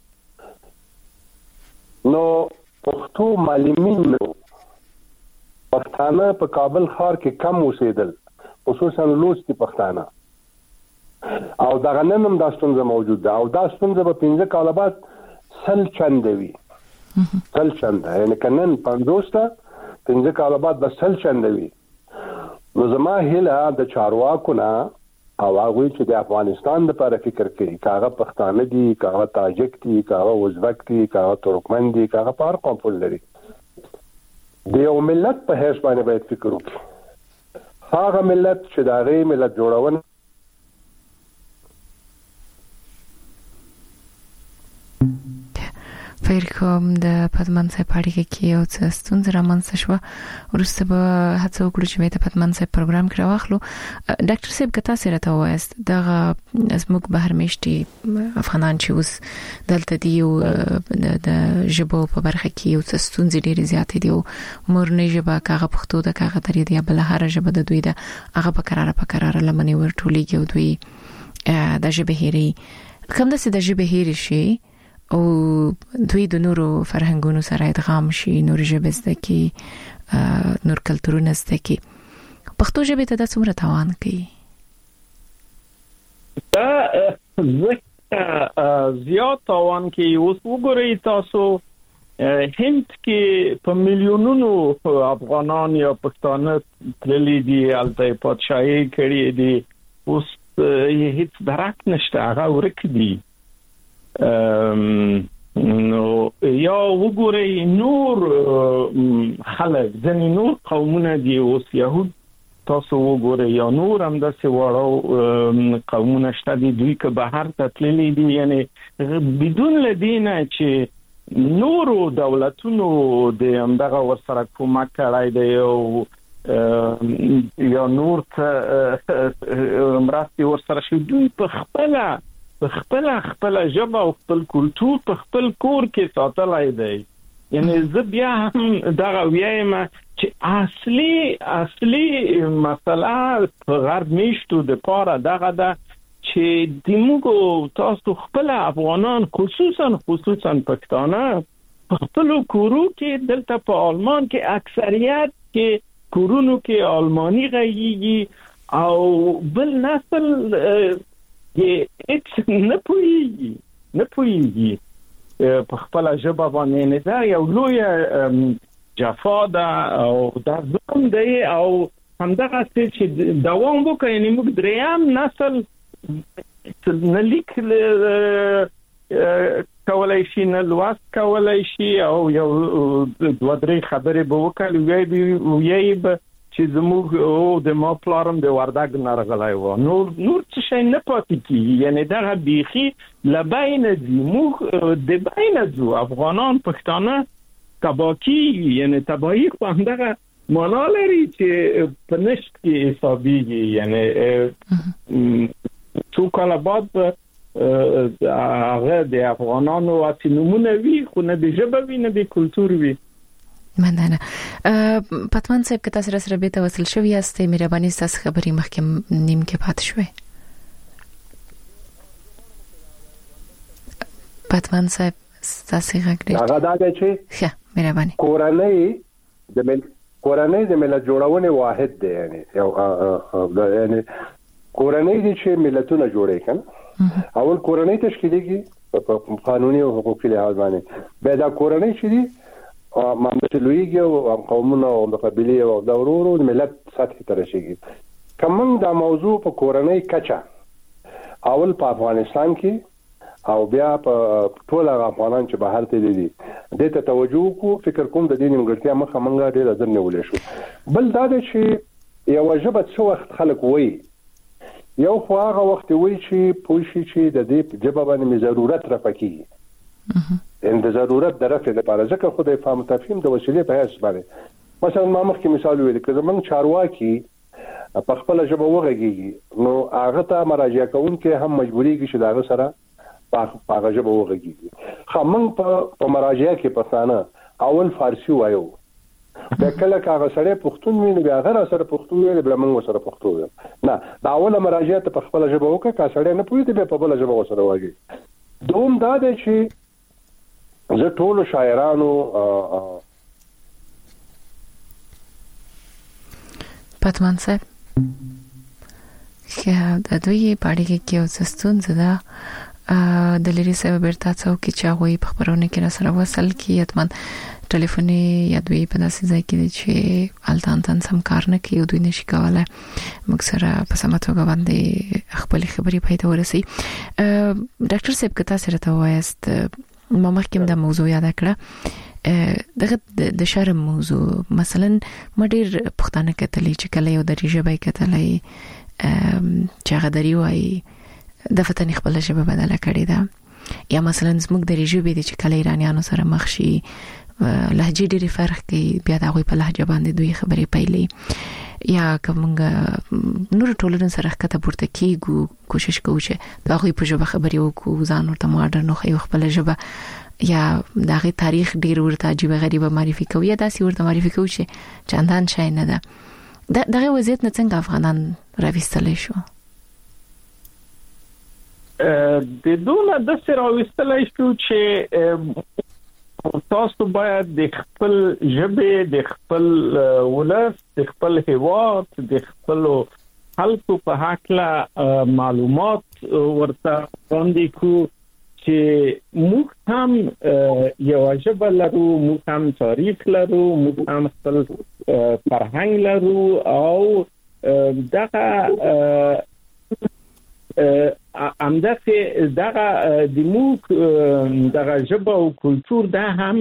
نو پښتو معلمین پښتانه په کابل ښار کې کم اوسېدل خصوصا لوستي پښتانه او دا غننم دا ستونزه موجود ده او دا ستونزه په 15 کال بعد سل چندوي سل چند یعنی کنن 50 تا 15 کال بعد به سل چندوي نو زما هله د چارواکو نه او هغه چې د افغانستان لپاره فکر کوي کاغه پښتانه دي کاغه تاجک دي کاغه ازبک دي کاغه ترکمن دي کاغه پر قوم لري د یو ملت په هیڅ باندې باید فکر وکړو. هغه ملت چې دا غي ملت جوړونه فکر کوم د پدمن صاحب پاړیږي کې یو څه ستونزه رامنځته شوه. ورسته به هڅه وکړو چې د پدمن صاحب پروګرام کې راوخلو. ډاکټر صاحب کته سره ته وایست دغه زموږ بهر میشتي افغانان چې اوس دلته دی او د ژبو په برخه کې یو څه ستونزې ډېرې زیاتې دي او مورنۍ ژبه کاغه پښتو د کاغه درې دی بل هر ژبه د دوی د هغه په قراره لمنې ورټولېږي او دوی د ژبه هېري کوم د ژبه هېري شي او دوی د نورو فرهنګونو سره ادغام شي، نور ژبه زده کی، نور کلتورونه زده کی. پښتو ژبه ته د څومره تاوان کوي؟ دا زیات تاوان کوي. اوس وګورئ تاسو هند کې په میلیونونو افغانان یا پښتانه تللي دي، الته پادشاهي کړې دي، اوس هیڅ درک نشته، هغه ورک دي. نو یا وګورئ نور خلک ځنې نور قومونه دي، اوس يهود تاسو وګورئ یا نور هم داسې وړو قومونه شته دي، دوی که بهر ته تللي دي، یعنی بدون لدینه چې نورو دولتونو د همدغه ورسره کومک کړی دی او یا نور مرستې ورسره شي، دوی په خپل ژبه او خپل کلتور په خپل کور کې ساتلای دی. یعنی زه بیا هم دغه وایم چې اصلي مسله په غرب میشتو د پاره دغه ده چې د موږ تاسو خپل افغانان خصوصا پښتانه په خپل کورو کې دلته په آلمان کې اکثریت کې کورونو کې آلمانی غږیږي او بل نسل هیڅ نه پوهیږي په خپل ژبه باندې. نه دا یو لوی جفا ده او دا ظلم دی او همدغه چې دوام وکړي. یعنی موږ دریم نسل نه لیک کولای شي، نه لوست کولای شي او یو دوه درې خبرې به وکړي ویای به چې زموږ د ما پلارم د وردګ نارغلای و، نور څه شي نه پاتې کیږي. یعنی دا بیخي لبین دي، موږ د بین ځو افغانان پښتانه تباکی، یعنی تباہی خو همدغه معنا لري چې په نشت کې حسابيږي. یعنی څو کاله بعد هغه د افغانانو اتنمونه وی خو نه د ژبه وی نه د کلتور وی. مننه. پتمن صاحب که تاسو سره به تواصل شوي یاستئ، مهرباني تاسو خبرې مخکې نیم کې پات شوي. پتمن صاحب تاسو غږ هغه دا چې ښه مهرباني کورنۍ د ملت جوړونې واحد دی. یعنی کورنۍ دي چې ملتونه جوړي کنه، اول کورنۍ تشکیلېږي په قانوني او حقوقي لحاظ باندې، به دا کورنۍ چې دي مامدلویږي او قومونه او د قبيله او د ورورو د ملت سطح ته رسیږي. کوم دا موضوع په کورنۍ کچا اول په افغانستان کې او بیا په ټول افغانان چې بهر ته دي د ته توجه کو فکر کوم د دې نیمګړتیا مخه منګه ډیر ځنه ولې شو. بل دا چې یو ژبه څو وخت خلک وایي، یو خو هغه وخت وایي چې پوښي چې د دې ژبه باندې ضرورت رافقي ان د ضرورت د رفع لپاره ځکه خو د فهم تفهیم د وسیلې په هیڅ باندې. مثلا ما مخکې مثال ویل کړم من چارواکي په خپل ژبه وغږیږي نو هغه ته مراجعه کوونکې هم مجبورېږي چې داغه سره په هغه ژبه وغږیږي. خو من په مراجعه کې پښتانه اول فارسی وایو، د کله کاغه سره پښتون ویني بیا غره سره پښتون ویل بل موږ سره پښتو ویل نه، دا اوله مراجعه ته په خپل ژبه وکړه، کا سره نه پوهیږي به په بل ژبه وسره واګي. دوم دا دی چې زه ټول شاعرانو پتمن صاحب چې د دوی پاړیږي کې او ستونزه ده د لری سبب ورته څوک چې هغه په خبرونه کې را سره وصل کی اتمن ټلیفوني یا دوی په داسې ځای کې چې التانتن سم کار نه کوي او دوی نشي کولای موږ سره په سمه توګه باندې خپل خبرې پیدا ورسي. ډاکټر صاحب کته سره ته وایست ما مخکې د موضوع یاد کړه دغه د شرم موضوع مثلا مډیر پښتانه کتلې چې کله یو دري ژبه کتلې چې هغه دري وایي د فتنې خپل ژبه بدله کړې ده یا مثلا زموږ دري ژبه دي چې کله ایرانیانو سره مخ شي لهجه ډېری فرق کوي بیا د هغوی په لهجه باندې دوی خبرې پیلې یا کومه نور ټولنه سره کته پورته کیږو کوشش کوو چې د هغوی په ژبه خبرې وکړو ځان ورته ماډرن خو خپل ژبه یا دغه تاریخ ډیر ورته عجیب غریبه معرفي کوي یا داسې ورته معرفي کوي چې چندان شای نه ده دغه وضعیت نه څنګه افغانان راوستل شو د دونه د سره راوستل شو چې تاسو باید د خپل ژبه د خپل ولس د خپل هیواد د خپل خلکو په حق معلومات ورته وړاندې کو چې موږ هم یو ژبه لرو موږ هم تاریخ لرو موږ هم خپل فرهنګ لرو او دغه امدغه د موږ دغه ژبه او کلچر دا هم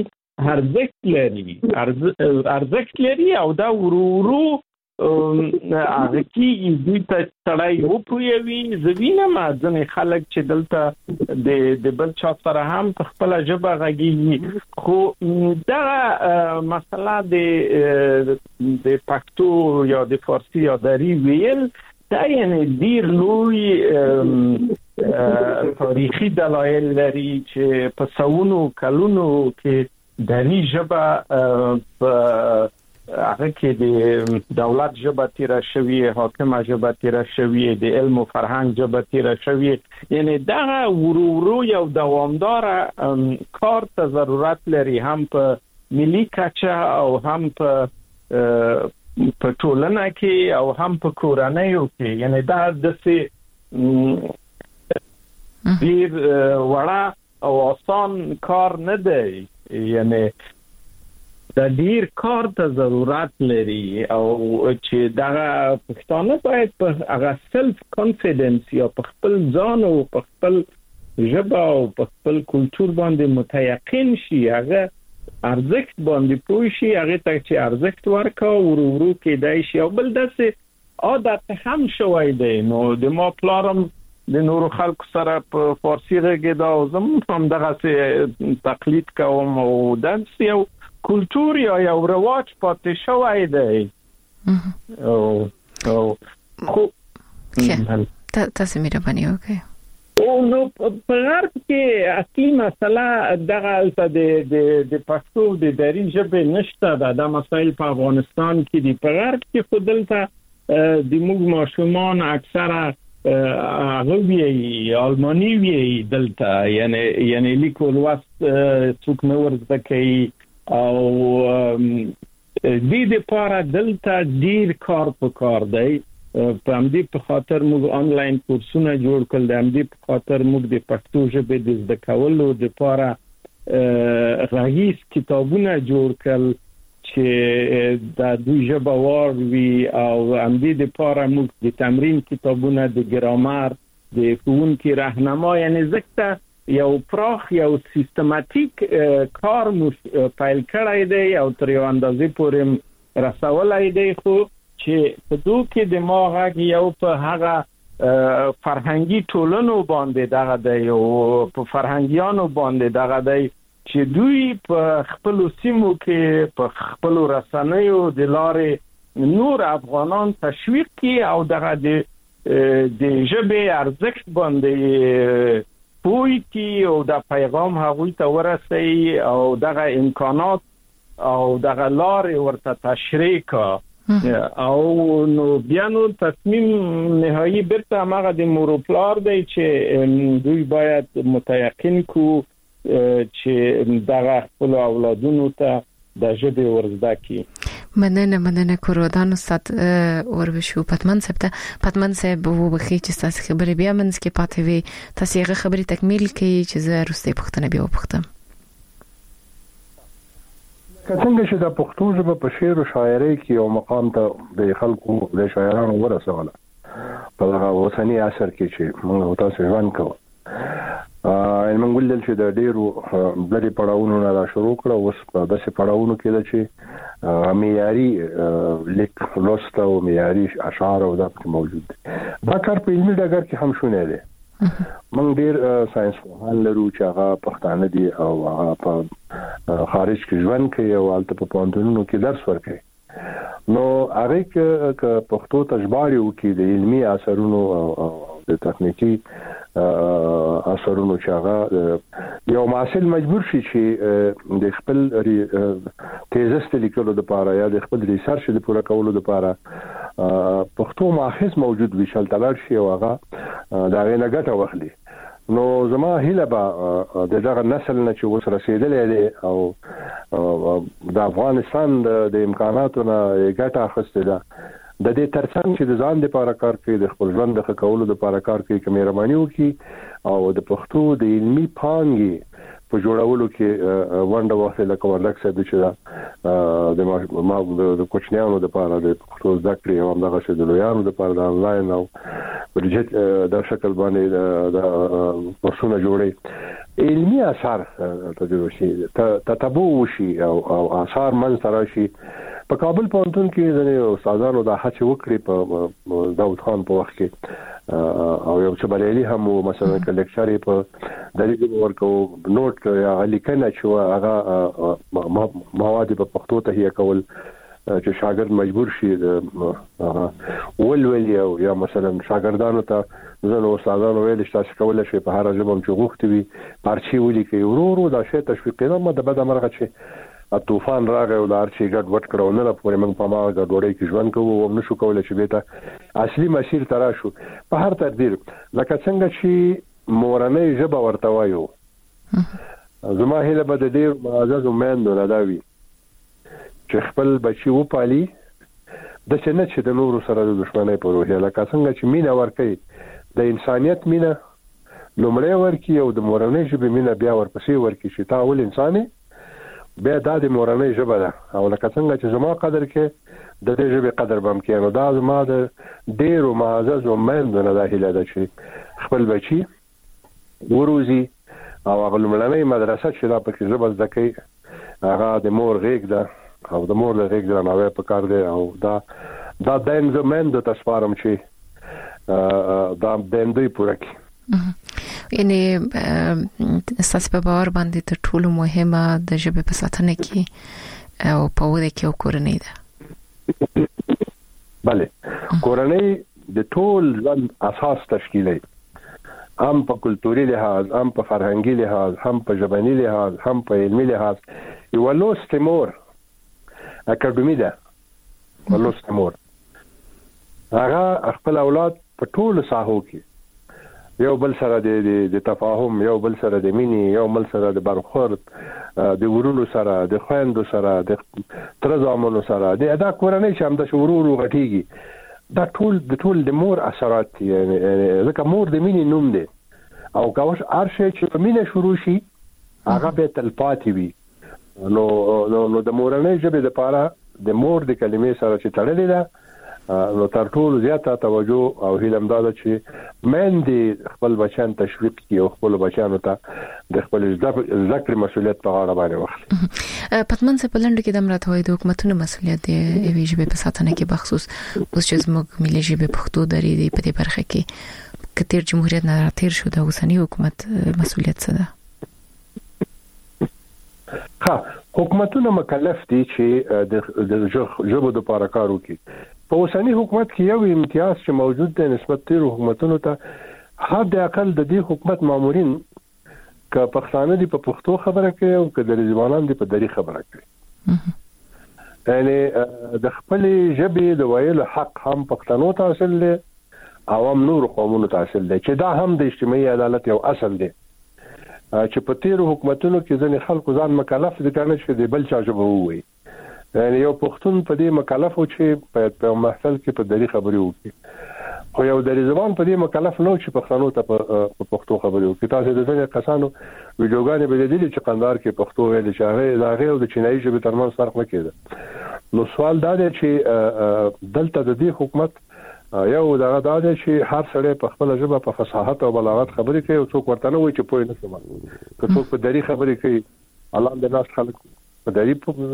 ارزښت لري او دا ورورو هغه کې دوی ته تړای وو پوي زوینه ما ځنې خلک چې دلته د بل چا سره هم په خپل ژبه غږیږي خو دا مسله د پښتو یا د فارسی یا دری ویل دا یعنی ډیر لوی تاریخي دلایل لري چې په سونو کلونو کې دری ژبه هغه کې د دولت ژبه تیر شوی حاکم ژبه تیر شوی د علم او فرهنګ ژبه تیر شوی یعنی دا ورورو یو دوامدار کار ته ضرورت لري هم په ملي کچه او هم په ټولنه کې او هم په کورنیو کې یعنی دا د څه ډیر وړا او آسان کار نه دی یعنی د ډیر کار ته ضرورت لري او چې دا پښتانه باید په هغه سلف کانفیډنس یا په خپل ځان او په خپل ژبه او په خپل کلچر باندې متيقن شي هغه ارزښت باندې پوه شي هغه ته چې ارزښت ورکا ورورو کې دای شي او بل داسې عادت هم شوی دی نو د ما پلارم د نورو خلکو سره په فارسی غږیدا او زم هم دغه تقلید کوم او داسې یو کلچر یا یو رواج پاتې شوی دی او خو تاسو مې ربانی وکړئ او نو په غرب کې اصلي مسله دغه د پښتو د دری ژبې نشته د مسایل په افغانستان کې دی په غرب کې خودلته د موږ ماشومان اکثره غوی آلمانی وی دلته یعنی لیکل وست څوک نو ورته کوي او دې لپاره دلته ډیر کار پکار دی په همدې په خاطر موږ آنلاین کورسونه جوړ کړل د همدې په خاطر موږ د پښتو ژبې د زده کولو لپاره غږیز کتابونه جوړ کړل چې د دوی ژبه وار وی او همدې لپاره موږ د تمرین کتابونه د ګرامر د ښوونکي راهنما یعنی ځکه یو پراخ یو سیستماتیک کار پیل کړی دی او تر یو اندازې پورې رسولای دی خو چې په دوی کې د ماغه یو په هغه فرهنګي ټولنو باندې دغه دی او په فرهنګيانو باندې دغه دی چې دوی په خپل سیمو کې په خپل رسنیو د لارې نور افغانان تشویق کی او دغه د ژبې ارزښت باندې پوي کی او د پیغام هغوی ته ورسي او دغه امکانات او دغه لارې ورته تشریح او نو بیا نو تصمیم نهایی برته هغه د موروپلار دی چې دوی باید متيقن کو چې دغه خپل اولادونو ته د ژبې ورزده کی مننه کورودان استاد اوربشو پتمن صاحب وو بخي چې تاسو خبرې بیا منځ کې پاتې وي تاسو هغه خبرې تکمیل کړئ چې زه روسي پښتنه بیا وپختم څنګه چې د پښتو ژبه په شعر او شاعرۍ کې یو مقام ته د خلکو د شاعرانو ورسوله په هغه اوسنی عصر کې چې موږ تاسو ژوند کوو موږ ولل چې د ډیرو بلې پړاوونو نه شروع کړو اوس په داسې پړاوونو کې ده چې معیاري لیک لوست او معیاري اشعار او دا موجود دي. دا کار په علمي ډګر کې هم شونه دي. موږ ډیر ساينس پوهان لرو چې هغه پښتانه دي او هغه په خارج کې ژوند کوي او البته په پوهنتونونو کې درس ورکوي. نو هغه کې پښتو تجربه وکړي د علمي اثرونو او د تخنیکی اثرونو چې هغه یو محصل مجبور شي چې د خپل تیزست لیکلو لپاره یا د خپل ریسرچ د پوره کولو لپاره پښتو ماخذ موجود وي چې تلل شي او هغه دا غینه ګټه واخلي. نو زما هیله به دغه نسل نه چې اوس رسیدلې دي او د افغانستان د امکاناتو نه ګټه اخیستل ده د دې ترڅنګ چې د ځان لپاره کار کوي د خپل ژوند د ښه کولو لپاره کار کوي چې مهرباني وکړي او د پښتو د علمي پانګې په جوړولو کې ونډه واخلي لکه ورلک صاحب چې د کوچنیانو لپاره د پښتو زده کړې او همدغه چې د لویانو لپاره د انلاین او پروجیکټ د شکل باندې د کورسونه جوړي علمي اثار تجربه شي تتبع وشي او اثار منځ راشي. په کابل پوهنتون کې ځینې استادانو دا هڅه وکړي په داود خان په وخت کې او یو څه بریالي هم مثلا لیکچر په دلیل ورکو نوٹ یا لیکنه چې هغه مواد په پښتو ته کول چې شاګرد مجبور شي ولولي او یا مثلا شاګردانو ته ځنه استادانو ویل چې تاسو کولای شئ په هر ژبه چې غوښتي وي پارچي ولیکي ورو دا شی تشویق نه مده بده مرغه چې طوفان راغی او د ارچي ګډ وټ کړو نه پورې موږ په ما غوډوړې کې ژوند کوو او نشو کولای چې بیت اصلي مسیر تراشو په هر تقدیر لکه څنګه چې مورنۍ ژبه ورته وایو. زما هیله به د دې معزز ومندو لداوي چې خپل بچي وپالي د څنګه چې د نورو سره د دښمنۍ په روحیه لکه څنګه چې مینه ورکړي د انسانيت مینه لومړی ورکړي او د مورنۍ ژبې مینه بیا ورپسې ورکړي چې تا ول انساني بیا د مورنۍ ژبه ده او لکه څنګه چې زما قدر کې د دې ژبې قدر بم کې نو دا زما د ډیرو معزز ومندو نه د هیله ده چې خپل بچي وروزي او هغه لومړنۍ مدرسه چې دا پکې ژبه زده کوي هغه د مور غېږ ده او د مور د غېږ درناوی پکار دی او دا د مندو تاسفارم چې دا بندوی پوره کی یعنی اساس په باور باندې تر ټولو مهمه د ژبې په ساتنه کې او په وده کې کورنۍ ده. bale کورنۍ د ټول ژوند اساس تشکیلي هم په کلتوري لحاظ هم په فرهنګي لحاظ هم په ژبني لحاظ هم په علمي لحاظ یو لوست مور اکاډمي ده ولوست مور هغه خپل اولاد په ټول ساحو کې یو بل سره د تفاهم یو بل سره د مینې یو بل سره د برخورد د ورونو سره د خويندو سره د ترزامونو سره د ادا کورنۍ چې هم د شورورو غټيږي دا ټول د مور اثرات یعنی ځکه مور د مینې نوم دی او کاوش ارشه چې په مینې شروع شي هغه به تلپاتې وي نو د مورنۍ ژبې لپاره د مور د کلمې سره چې تړلې ده نو تر ټولو زیاته توجه او هیله مداده چې مندي خپل بچان تشویق کړي او خپل بچانو ته د خپل ذکر مسؤلیت په غاړه باندې واخلي. پتمن څه پلند کې د امرته وای د حکومتونو مسؤلیت دی ایوي ژبه په ساتنه کې بخصوص اوس چې زموږ ملي ژبه پښتو درې دی په دې برخه کې کتیر جمهوریت نه راتیر شو د اوسنی حکومت مسؤلیت څه ده؟ حکومتونه مکلف دي چې د ژبو د لپاره کار وکړي. په اوسنی حکومت کې یو امتیاز چې موجود دی نسبت تیر حکومتونو ته حد اقل د دې حکومت مامورین ک پښتانه دي په پښتو خبره کوي او ک د ځوانان دي په دری خبره کوي. یعنی د خپل ژبې د ویلو حق هم پښتنو ته حاصل دی او هم نور قومونو ته حاصل دی چې دا هم د اجتماعي عدالت یو اصل دی چې په تیر حکومتونو کې ځنې خلکو ځان مکلف دي کنه چې د بل چا ژبه ووایي. یعنی یو پښتون په دې مکلف و چې په محفل کې په دری خبرې وکړي خو یو د ځوان په دې مکلف نو چې پښتنو ته په پښتو خبرې وکړي. تاسو د ځینې کسانو ویډیوګانې به لیدلې چې قندار کې پښتو ویل چې هغه د چینایي ژبې ترمنځ فرق نه کېده. نو سوال دا دی چې دلته د دې حکومت یو دا د چې هر سړی په خپل ژبه په فصاحت او بلاغت خبرې کوي او څوک ورته نه وایي چې پوه نه شي که څوک په دری خبرې کوي الله د ناس خلک په دری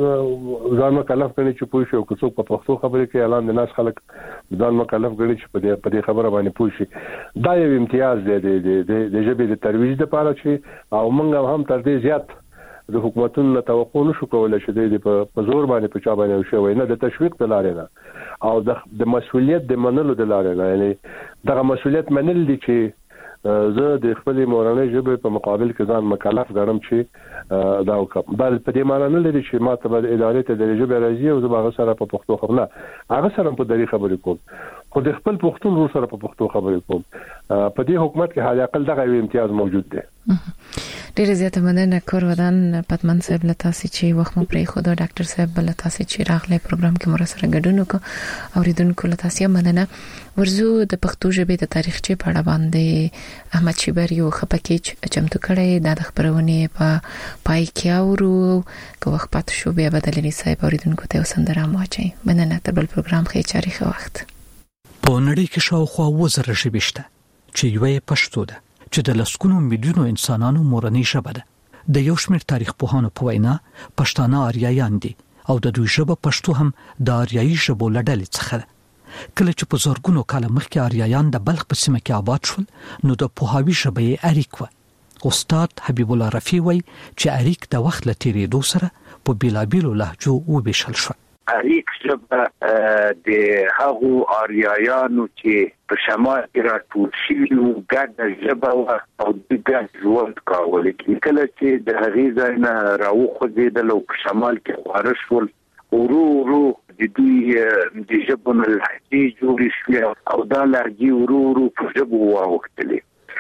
ځان مکلف کړي چې پوه شي او که څوک په پښتو خبرې کوي الله د ناس خلک ځان مکلف کړي چې په دې خبره باندې پوه شي دا یو امتیاز دی د ژبې د ترویج لپاره چې او موږ هم تر دې زیات د حکومتونو توقع نشو کولای چې په زور باندې په چا باندې شوی نه د تشویق د لارې نه او د مسؤلیت د منلو د لارې نه یعنی دغه مسؤلیت منل دي چې زه د خپل مورنۍ ژبې په مقابل کې ځان مکلف ګڼم چې دا وکړم بل په دې معنی نه لري چې ما ته د ادارې ته د ژبې راځي او زه به هغه سره په پښتو خبرې هغه سره په دری خبرې کوم خو د خپل پښتون ورو سره په پښتو خبرې کوم په دې حکومت کې حال اقل دغه یو امتیاز موجود دی. ډیره زیاته مننه کور ودان پدمن صاحب لتاسي چې وخت مو پرې خو د ډاکټر صاحب لتاسي چې راغله پروګرام کې مر سره ګډون وکړو اوریدونکو لتاسي مننه ورزو د پښتو ژبې د تاریخچې په اړه باندې احمد شیبر یو خپکیچ چمتو کړي د خبرونه په پای کې اورو کو وخت پات شو بیا بدلني صاحب اوریدونکو ته وسندره مواچي مننه تر بل پروګرام کې چاري وخت په نړۍ کې شاوخوا 1000 ژبې شته چې یوې پښتو ده چې د لسکونو میلیونو انسانانو مورنۍ ژبه ده د یو شمېر تاریخ پوهانو په وینا پښتانه آریایان دي او د دوی ژبه پښتو هم د آریایي ژبو له ډلې څخه ده کله چې په زرګونو کاله مخکې آریایان د بلخ په سیمه کې آباد شول نو د پوهاوي ژبه یې اریک وه استاد حبیب الله رفیع وایي چې اریک د وخت له تیریدو سره په بیلابیلو لهجو وویشل شو. اریک ژبه د هغو آریایانو چې په شمال کې راټول شوي وو ګډه ژبه وه او دوی ګډ ژوند کاوه کله چې د هغې ځای نه راوخوځېدل او په شمال کې خپاره شول ورو ورو د دوی د ژبو نه لهجې جوړې شوې او دا لهجې ورو ورو په ژبو واوښتلې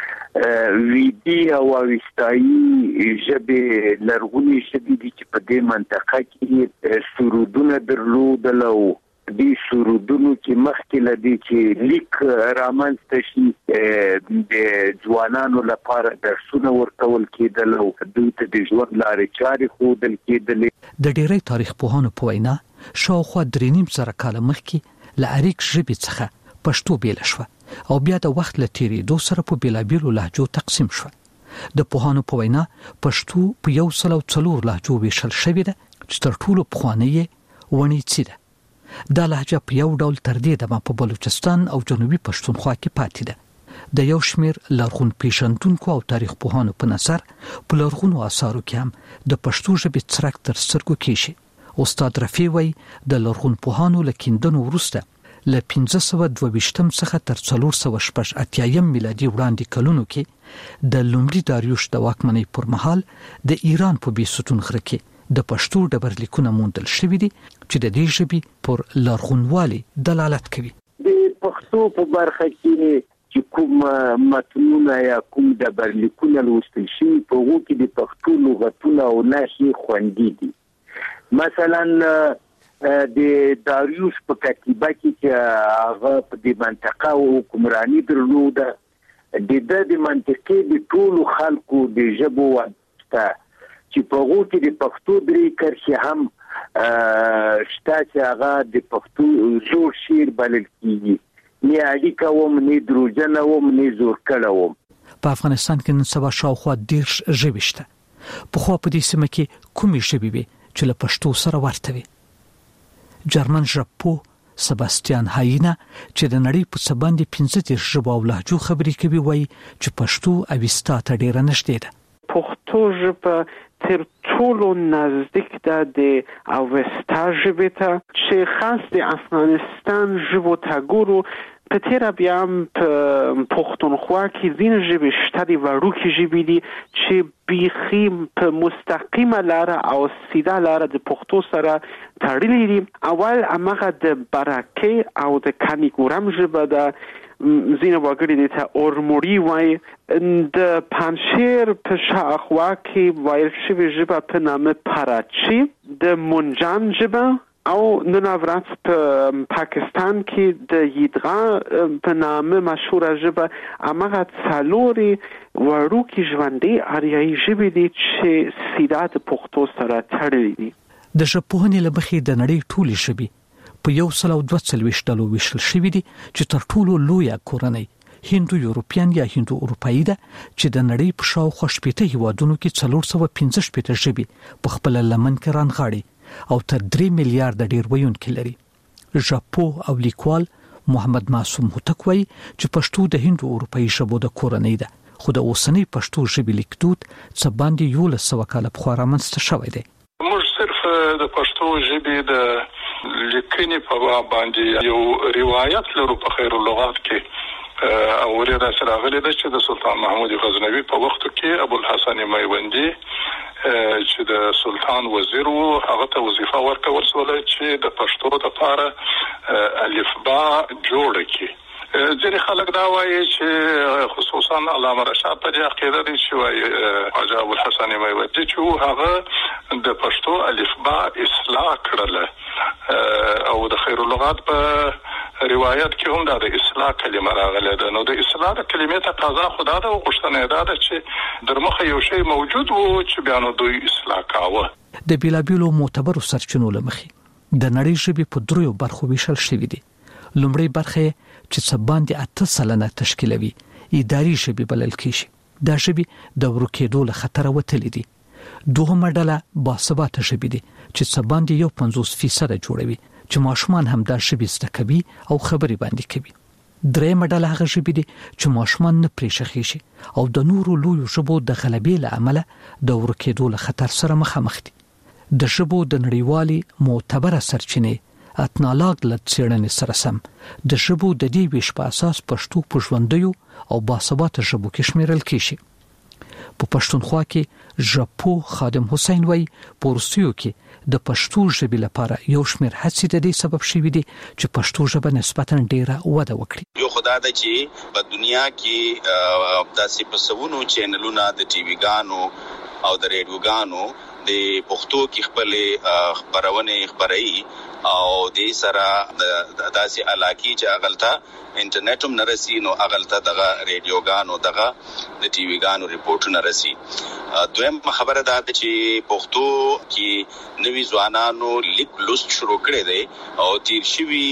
ویدي او اوستایي ژبې لرغونې ژبې دي چې په دې منطقه کې سرودونه درلودل او دې سرودونو کې مخکې له دې چې لیک رامنځته شي د ځوانانو لپاره درسونه ورکول کېدل او دوی ته د ژوند لارې چارې ښودل کېدلې. د ډېری تاریخ پوهانو په وینا شاوخوا 3.5 کاله مخکې له اریک ژبې څخه پښتو بیل شوه او بیا د وخت له تیریدو سره په بیلابیلو لهجو تقسیم شو. د پوهانو په وینا پښتو په 104 لهجو ویشل شوې ده چې تر ټولو پخوانۍ ونیڅي ده. دا لهجه په یو ډول تر دې دمه په بلوچستان او جنوبي پښتونخوا کې پاتې ده. د یو شمیر لرغون پیژندونکو او تاریخ پوهانو په نظر په لرغونو آثارو کې هم د پښتو ژبې څرک تر سترګو کېږي. استاد رفیع وایي د لرغون پوهانو له کیندنو وروسته له 1522 څخه تر 488 میلادي وړاندې کلونو کې د لومړي داریوش د واکمنۍ پر مهال د ایران په بیستون غره کې د پښتو ډبرلیکونه موندل شوي دي چې د دې ژبې پر لرغونوالي دلالت کوي. د پښتو په برخه کې چې کوم متنونه یا کوم ډبرلیکونه لوستل شوي په هغو کې د پښتو لغتونه او نښې خوندي دي. مثلا د داریوش په کتیبه کې چې هغه په دې منطقه حکمراني درلوده د منطقې د ټولو خلکو د ژبو واسطه چې په هغو کې د پښتو درې کرښې هم شته چې هغه د پښتو زوړ شعر بلل کېږي نه اړیکه وم نه دروژنه وم نه زور کړه وم. په افغانستان کې نن سبا شاوخوا 10 ژبې شته. پخوا په دې سیمه کې کومې ژبې وې چې له پښتو سره ورته وي؟ جرمن ژبپو سباستیان هاینا چې د نړۍ په څه باندې 15 ژبو او لهجو خبرې کوي وایي چې پښتو اوستا ته ډیره نږدې ده. پښتو ژبه تر ټولو نزدیک ده د اوستا ژبې ته چې خاص د افغانستان ژبو ته ګورو په تیره بیا هم په پښتونخوا کې ځینې ژبې شته دي وړوکې ژبې دي چې بیخي په مستقیمه لاره او سیده لاره د پښتو سره تړلي دي. اول هماغه د برکې او د کانیګورم ژبه ده ځینې وګړي دې ته اورموري وایي. د پنجشیر په شاوخوا کې ویل شوې ژبه په نامه پراچی، د منجان ژبه او نن ورځ په پاکستان کې د یدغا په نامه مشهوره ژبه هماغه څلورې وړوکې ژوندۍ آریایي ژبې دي چې سیده د پښتو سره تړلي دي. د ژبپوهنې له مخې د نړۍ ټولې ژبې په 142 ډلو ویشل شوې دي چې تر ټولو لویه کورنۍ هندو یورپین یا هندو اروپایي ده چې د نړۍ په شاوخوا 80 هیوادونو کې 415 ژبې په خپل لمن کې رانغاړي او تر 3 میلیارډ ډیر ویونکي لري. ژاپو او لیکوال محمد معصوم هوتک وایي چې پښتو د هندو اروپایي ژبو د کورنۍ ده، خو د اوسنۍ پښتو ژبې لیکدود څه باندې 1100 کاله پخوا رامنځته شوی دی. موږ صرف د پښتو ژبې د لیکنې په باب باندې یو روایت لرو په خیر اللغات کې او ورته سره غلي ده چې د سلطان محمود غزنوي په وخت کې ابو الحسن میوندی چې د سلطان وزیر وو هغه ته وظیفه ورکول شوه چې د پښتو لپاره الفبا جوړ کړي. ځینې خلک دا وایي چې خصوصا علامه رشاد په دې عقیده دي چې وایي حاجی ابو الحسن میوندی چې هغه د پښتو الفبا اصلاح کړله او د خیر اللغات په روایت کې هم د اصلاح کلمه راغله ده. نو د اصلاح د کلمې تقاضا خدا ده او غوښتنه ده چې در مخه یو شی موجود وو چې بیا نو دوی اصلاح کاوه. د بیلابیلو معتبرو سرچینو لمخې د نړۍ ژبې په دریو برخو ویشل شوې دي. لومړی برخه چې څه باندې 8% تشکیلوي اداري ژبې بلل کېږي. دا ژبې د ورکېدو له خطر وتلې دي. دوهمه ډله باثباته ژبې دي چې څه باندې 50% جوړوي چې ماشومان هم دا ژبې زده کوي او خبرې باندې کوي. درېمه ډله هغه ژبې دي چې ماشومان نه پرېښخي شي او د نورو لویو ژبو د غلبې له امله د ورکېدو له خطر سره مخامخ دي. د ژبو د نړیوالې معتبره سرچینې اتنالاګ له څېړنې سره سم د ژبو د دې ویش په اساس پښتو په ژوندیو او باثباته ژبو کې شمیرل کېږي. په پښتونخوا کې ژاپو خادم حسین وایي په روسیو کې د پښتو ژبې لپاره یو شمېر هڅې د دې سبب شوي دي چې پښتو ژبه نسبتاً ډیره وده وکړي. یو خدای د چې په دنیا کې داسې په سونو چینلونه د ټي وي ګانو او د ریډیوګانو د پښتو کې خپل خبرونه خبري او د سره د داسې علاقې چې اغلطه انټرنیټ هم نرسي نو اغلطه دغه ریډیوګانو دغه د ټي وي ګانو ریپورټونه نرسي. دویم خبره ده چې پښتو کې نوي ځوانانو لیک لوست شروع کړي دي او تیر شوي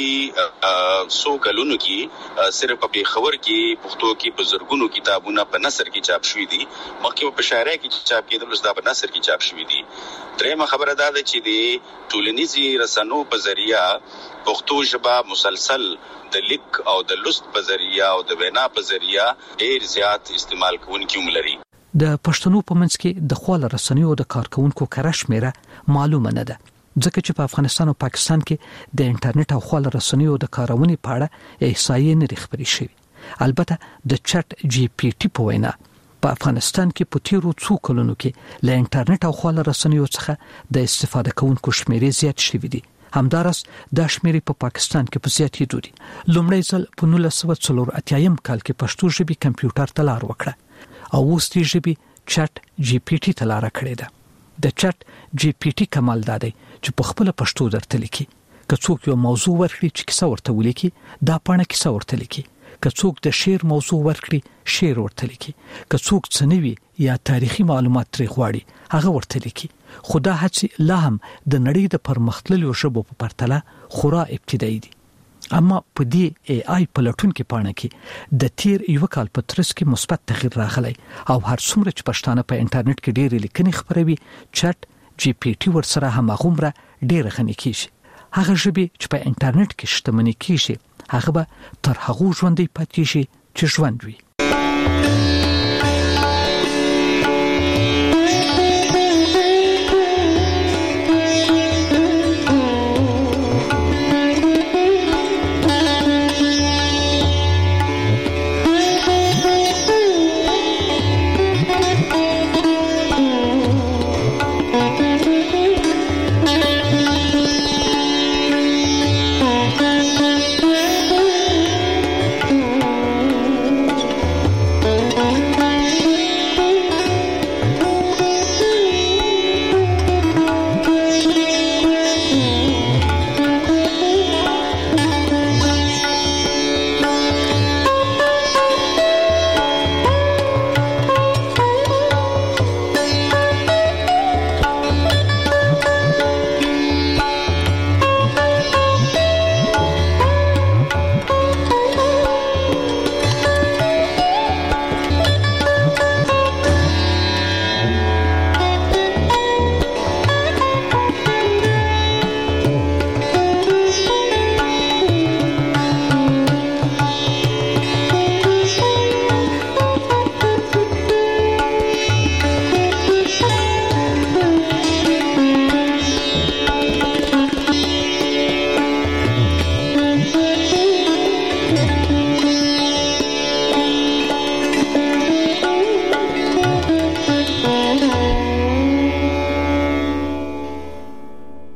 سو کلونو کې صرف په خبر کې پښتو کې بزرګونو کتابونه په نثر کې چاپ شوي دي، مخکې په شاعرۍ کې چاپ کېدل اوس دا په نثر کې چاپ شوي دي. درېمه خبره ده چې د ټولنیزي رسنو په ذریعہ پښتو ژبه مسلسل د لیک او د لوست په ذریعہ او د وینا په ذریعہ ډېر زیات استعمال کوونکي هم لري. د پښتنو په منځ کې د خواله رسنیو د کارکونکو کره شمیره معلومه نه ده، ځکه چې په افغانستان او پاکستان کې د انټرنیټ او خواله رسنیو د کارونې په اړه احصایې نه خبرې شوي. البته د چټ جی پی ټي په وینا په افغانستان کې په تیرو څو کلونو کې له انټرنیټ او خواله رسنیو څخه د استفاده کوونکو شمیرې زیات شوي دي. همدارس د شمیرې په پاکستان کې په زیاتېدو دي. لومړی ځل په 1984 کال کې پښتو ژبې کمپیوټر ته لار وکړه او اوس دې ژبې چټ جی پی ټي ته لار کړې ده. د چټ جی پی ټي کمال دا دی چې په خپل پښتو درته لیکي. که څوک یو موضوع ورکړي چې کیسه ورته ولیکي دا پاڼه کیسه ورته لیکي. که څوک د شعر موضوع ورکړي شعر ورته لیکي. که څوک څه نوي یا تاریخي معلومات ترې غواړي هغه ورته لیکي. خو دا هڅې لا هم د نړۍ د پرمختللو ژبو په پرتله خورا ابتدایي دي. اما په دې ای آی پلټونکو پاڼه کې د تیر یو کال په ترڅ کې مثبت تغییر راغلی او هر څومره چې پښتانه په انټرنیټ کې ډېر لیکنې خبروي چټ جی پی ټي ورسره همغومره ډېر غني کیږي. هغه ژبې چې په انټرنیټ کې شتمني کیږي هغه به تر هغه ژوندۍ پاتې شي چې ژوند وي.